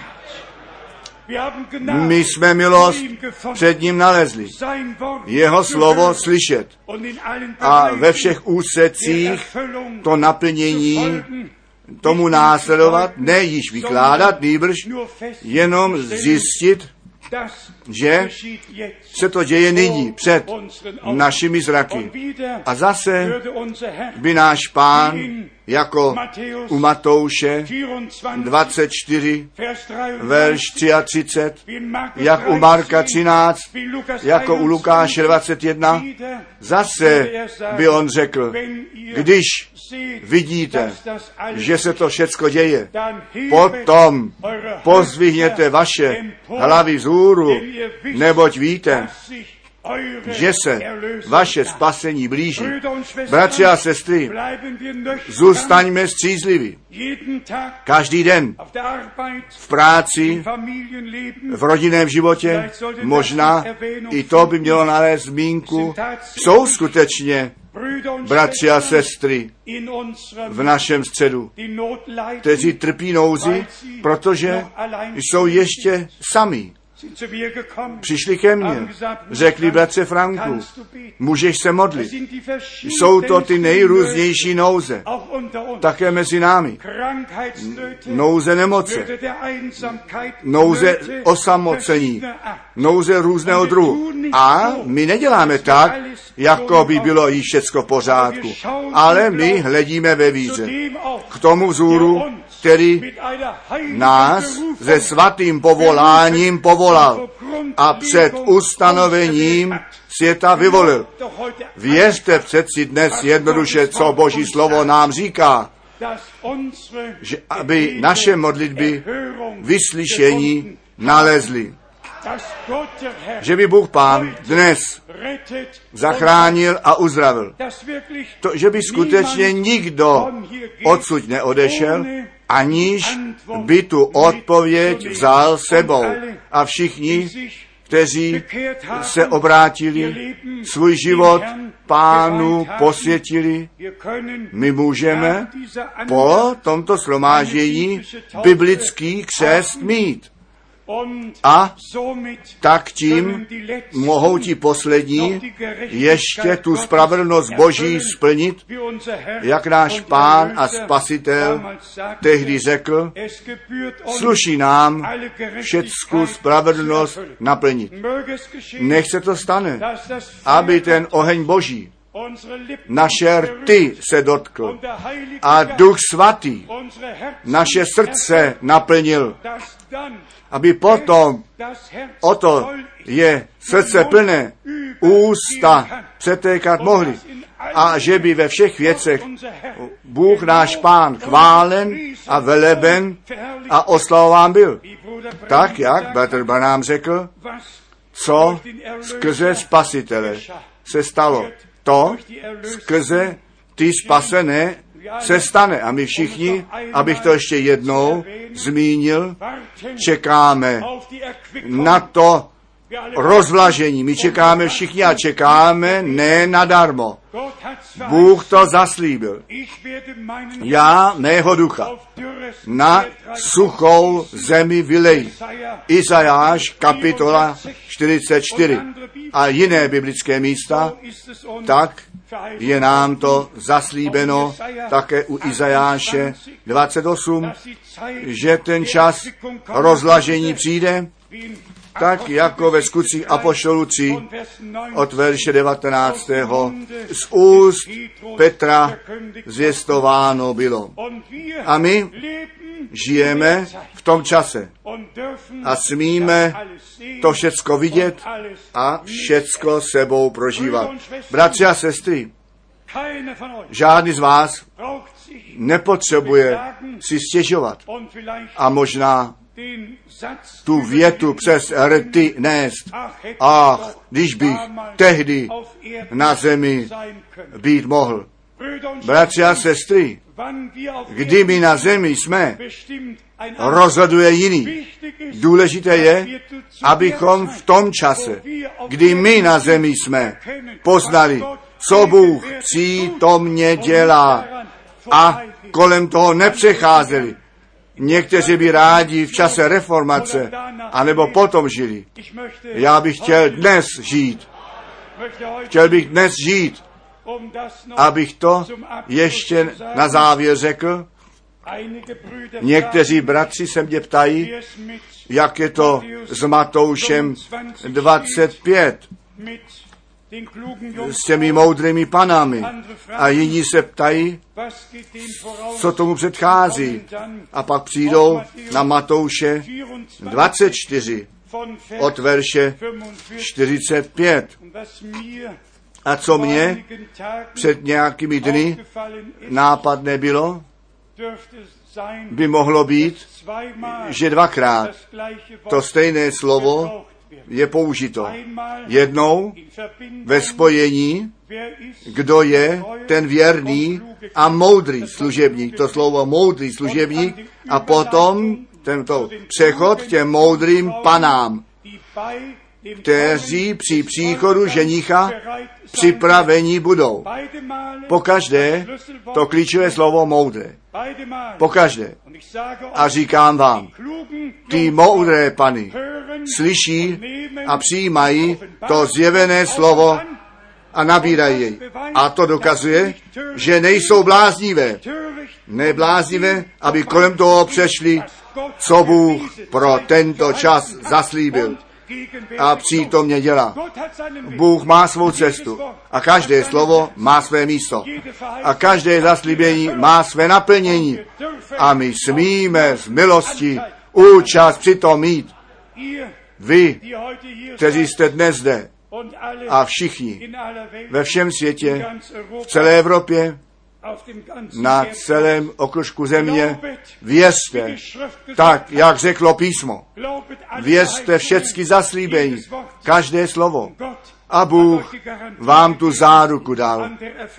A: My jsme milost před ním nalezli. Jeho slovo slyšet a ve všech úsecích to naplnění tomu následovat, ne již vykládat, nýbrž jenom zjistit, že se to děje nyní před našimi zraky. A zase by náš Pán, jako u Matouše 24, verš 33, jak u Marka 13, jako u Lukáše 21, zase by on řekl, když vidíte, že se to všecko děje, potom pozdvihněte vaše hlavy vzhůru, neboť víte, že se vaše spasení blíží. Bratři a sestry, zůstaňme střízliví. Každý den v práci, v rodinném životě, možná i to by mělo nalézt zmínku, jsou skutečně bratři a sestry v našem středu, kteří trpí nouzi, protože jsou ještě sami. Přišli ke mně, řekli: bratře Franku, můžeš se modlit. Jsou to ty nejrůznější nouze, také mezi námi. Nouze nemoce, nouze osamocení, nouze různého druhu. A my neděláme tak, jako by bylo již všecko v pořádku, ale my hledíme ve víře k tomu vzoru, který nás se svatým povoláním povolal a před ustanovením světa vyvolil. Věřte přeci dnes jednoduše, co Boží slovo nám říká, že aby naše modlitby vyslyšení nalezly. Že by Bůh Pán dnes zachránil a uzdravil. To, že by skutečně nikdo odsud neodešel, aniž by tu odpověď vzal sebou. A všichni, kteří se obrátili, svůj život Pánu posvětili, my můžeme po tomto shromáždění biblický křest mít. A tak tím mohou ti poslední ještě tu spravedlnost Boží splnit, jak náš Pán a Spasitel tehdy řekl: sluší nám všecku spravedlnost naplnit. Nech se to stane, aby ten oheň Boží naše rty se dotkl a Duch Svatý naše srdce naplnil, aby potom o to je srdce plné, ústa přetékat mohly a že by ve všech věcech Bůh náš Pán chválen a veleben a oslavován byl. Tak, jak bratr Branham řekl, co skrze Spasitele se stalo, to skrze ty spasené se stane. A my všichni, abych to ještě jednou zmínil, čekáme na to rozvlažení. My čekáme všichni a čekáme ne nadarmo. Bůh to zaslíbil. Já mého ducha na suchou zemi vyleji. Izajáš kapitola 44 a jiné biblické místa, tak je nám to zaslíbeno také u Izajáše 28, že ten čas rozlažení přijde, tak jako ve Skutcích apoštolů 3 od verše 19. z úst Petra zvěstováno bylo. A my žijeme v tom čase a smíme to všecko vidět a všecko sebou prožívat. Bratři a sestry, žádný z vás nepotřebuje si stěžovat a možná tu větu přes rty nést. Ach, když bych tehdy na zemi být mohl. Bratři a sestry, kdy my na zemi jsme, rozhoduje jiný. Důležité je, abychom v tom čase, kdy my na zemi jsme, poznali, co Bůh přítomně dělá a kolem toho nepřecházeli. Někteří by rádi v čase reformace, anebo potom žili. Já bych chtěl dnes žít. Chtěl bych dnes žít, abych to ještě na závěr řekl. Někteří bratři se mě ptají, jak je to s Matoušem 25, s těmi moudrými panami. A jiní se ptají, co tomu předchází. A pak přijdou na Matouše 24 od verše 45. A co mě před nějakými dny nápadné bylo, by mohlo být, že dvakrát to stejné slovo je použito. Jednou ve spojení, kdo je ten věrný a moudrý služebník. To slovo moudrý služebník a potom tento přechod k těm moudrým panám, kteří při příchodu ženicha připravení budou. Pokaždé to klíčové slovo moudré. Pokaždé. A říkám vám, ty moudré pany slyší a přijímají to zjevené slovo a nabírají jej. A to dokazuje, že nejsou bláznivé. Nebláznivé, aby kolem toho přešli, co Bůh pro tento čas zaslíbil a přítomně dělá. Bůh má svou cestu a každé slovo má své místo. A každé zaslíbení má své naplnění. A my smíme z milosti účast přitom mít. Vy, kteří jste dnes zde a všichni ve všem světě, v celé Evropě, na celém okružku země, věřte, tak, jak řeklo písmo. Věřte všechny zaslíbení, každé slovo. A Bůh vám tu záruku dal,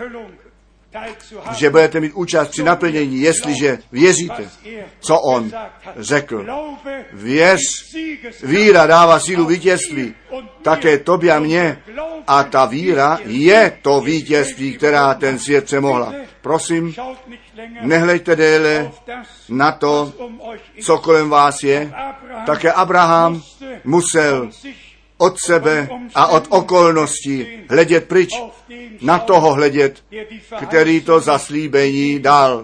A: že budete mít účast při naplnění, jestliže věříte, co on řekl. Věř, víra dává sílu vítězství, také tobě a mně. A ta víra je to vítězství, která ten svět přemohla. Prosím, nehleďte déle na to, co kolem vás je. Také Abraham musel od sebe a od okolností hledět pryč, na toho hledět, který to zaslíbení dal.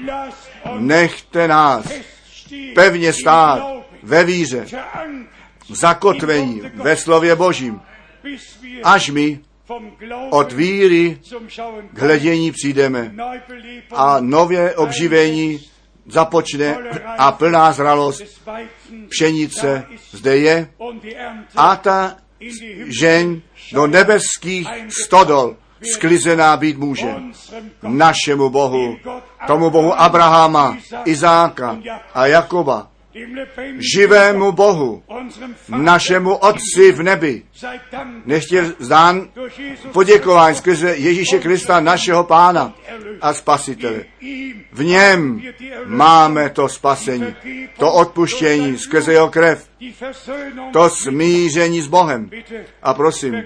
A: Nechte nás pevně stát ve víře, v zakotvení, ve slově Božím, až my od víry k hledění přijdeme a nové obživení započne a plná zralost pšenice zde je a ta žeň do nebeských stodol sklizená být může. Našemu Bohu, tomu Bohu Abrahama, Izáka a Jakoba, živému Bohu, našemu Otci v nebi. Nechtě zdán poděkování skrze Ježíše Krista, našeho Pána a Spasitele. V něm máme to spasení, to odpuštění skrze jeho krev, to smíření s Bohem. A prosím,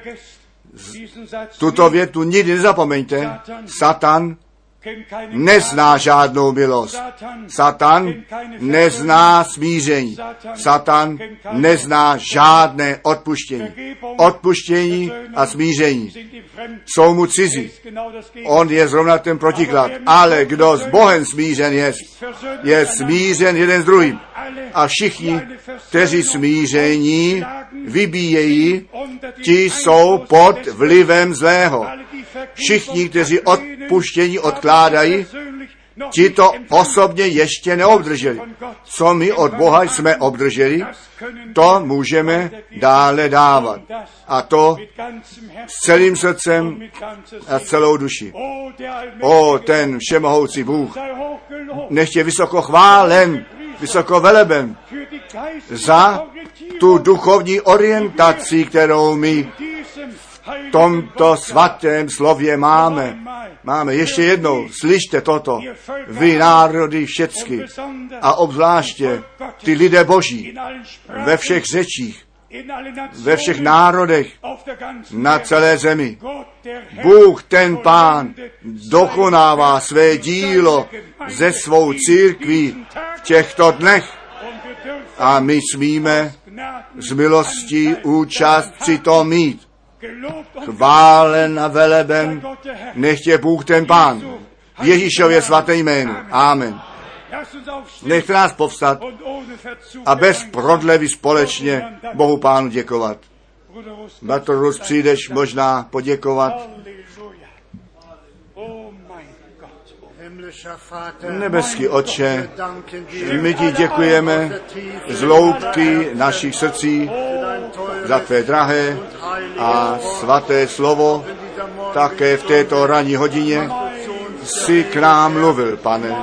A: tuto větu nikdy nezapomeňte. Satan nezná žádnou milost. Satan nezná smíření. Satan nezná žádné odpuštění. Odpuštění a smíření jsou mu cizí. On je zrovna ten protiklad. Ale kdo s Bohem smířen je smířen jeden s druhým. A všichni, kteří smíření vybíjejí, ti jsou pod vlivem zlého. Všichni, kteří odpuštění odkládají, ti to osobně ještě neobdrželi. Co my od Boha jsme obdrželi, to můžeme dále dávat. A to s celým srdcem a celou duši. O, ten všemohoucí Bůh, nech je vysoko chválen, vysoko veleben za tu duchovní orientaci, kterou my v tomto svatém slově máme. Máme ještě jednou, slyšte toto, vy národy všecky a obzvláště ty lidé boží ve všech řečích, ve všech národech na celé zemi. Bůh ten Pán dokonává své dílo ze svou církví v těchto dnech a my smíme z milostí účast přitom mít. Chválen a veleben, nechtě Bůh ten Pán. V Ježíšově svaté jménu. Amen. Nechte nás povstat a bez prodlevy společně Bohu Pánu děkovat. Bratr Rus, přijdeš možná poděkovat. Nebeský Otče, my ti děkujeme z hloubky našich srdcí za tvé drahé a svaté slovo. Také v této ranní hodině jsi k nám mluvil, Pane.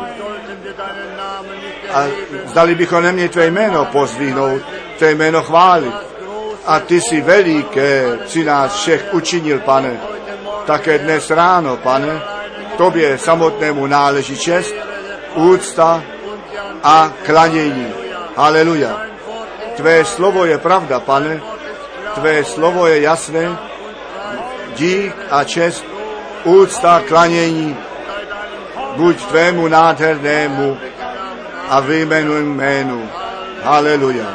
A: A zdali bychom neměli tvé jméno pozdvihnout, tvé jméno chválit. A ty jsi veliké při nás všech učinil, Pane. Také dnes ráno, Pane, tobě samotnému náleží čest, úcta a klanění. Haleluja. Tvé slovo je pravda, Pane. tvé slovo je jasné, dík a čest, úcta, klanění, buď tvému nádhernému a vyjmenujem jménu. Haleluja.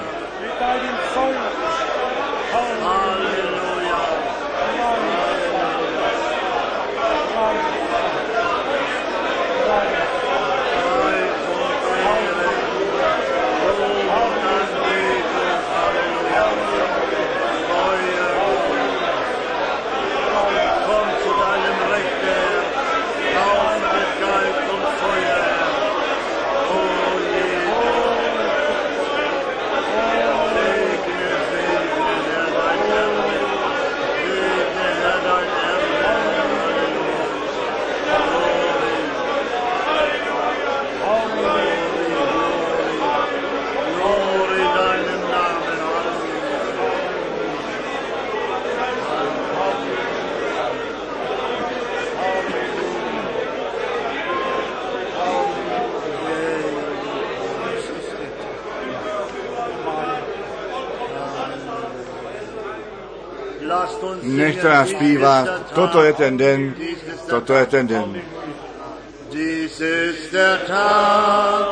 A: Nechte nás zpívat, toto je ten den, toto je ten den.
B: Dies ist der Tag,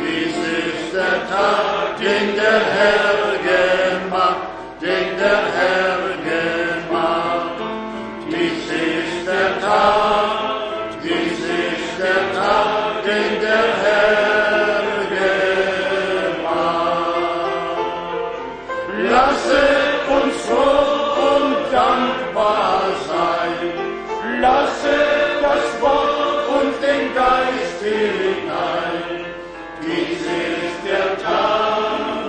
B: den der Herr gemacht, den der Herr gemacht. Dies ist der Tag, den der Herr gemacht. Lasset uns froh und dankbar sein, lasset das Wort und den Geist hinein. Dies ist der Tag,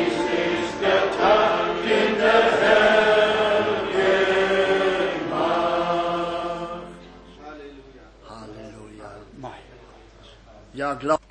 B: den der Herr gemacht. Halleluja. Ja, glaub.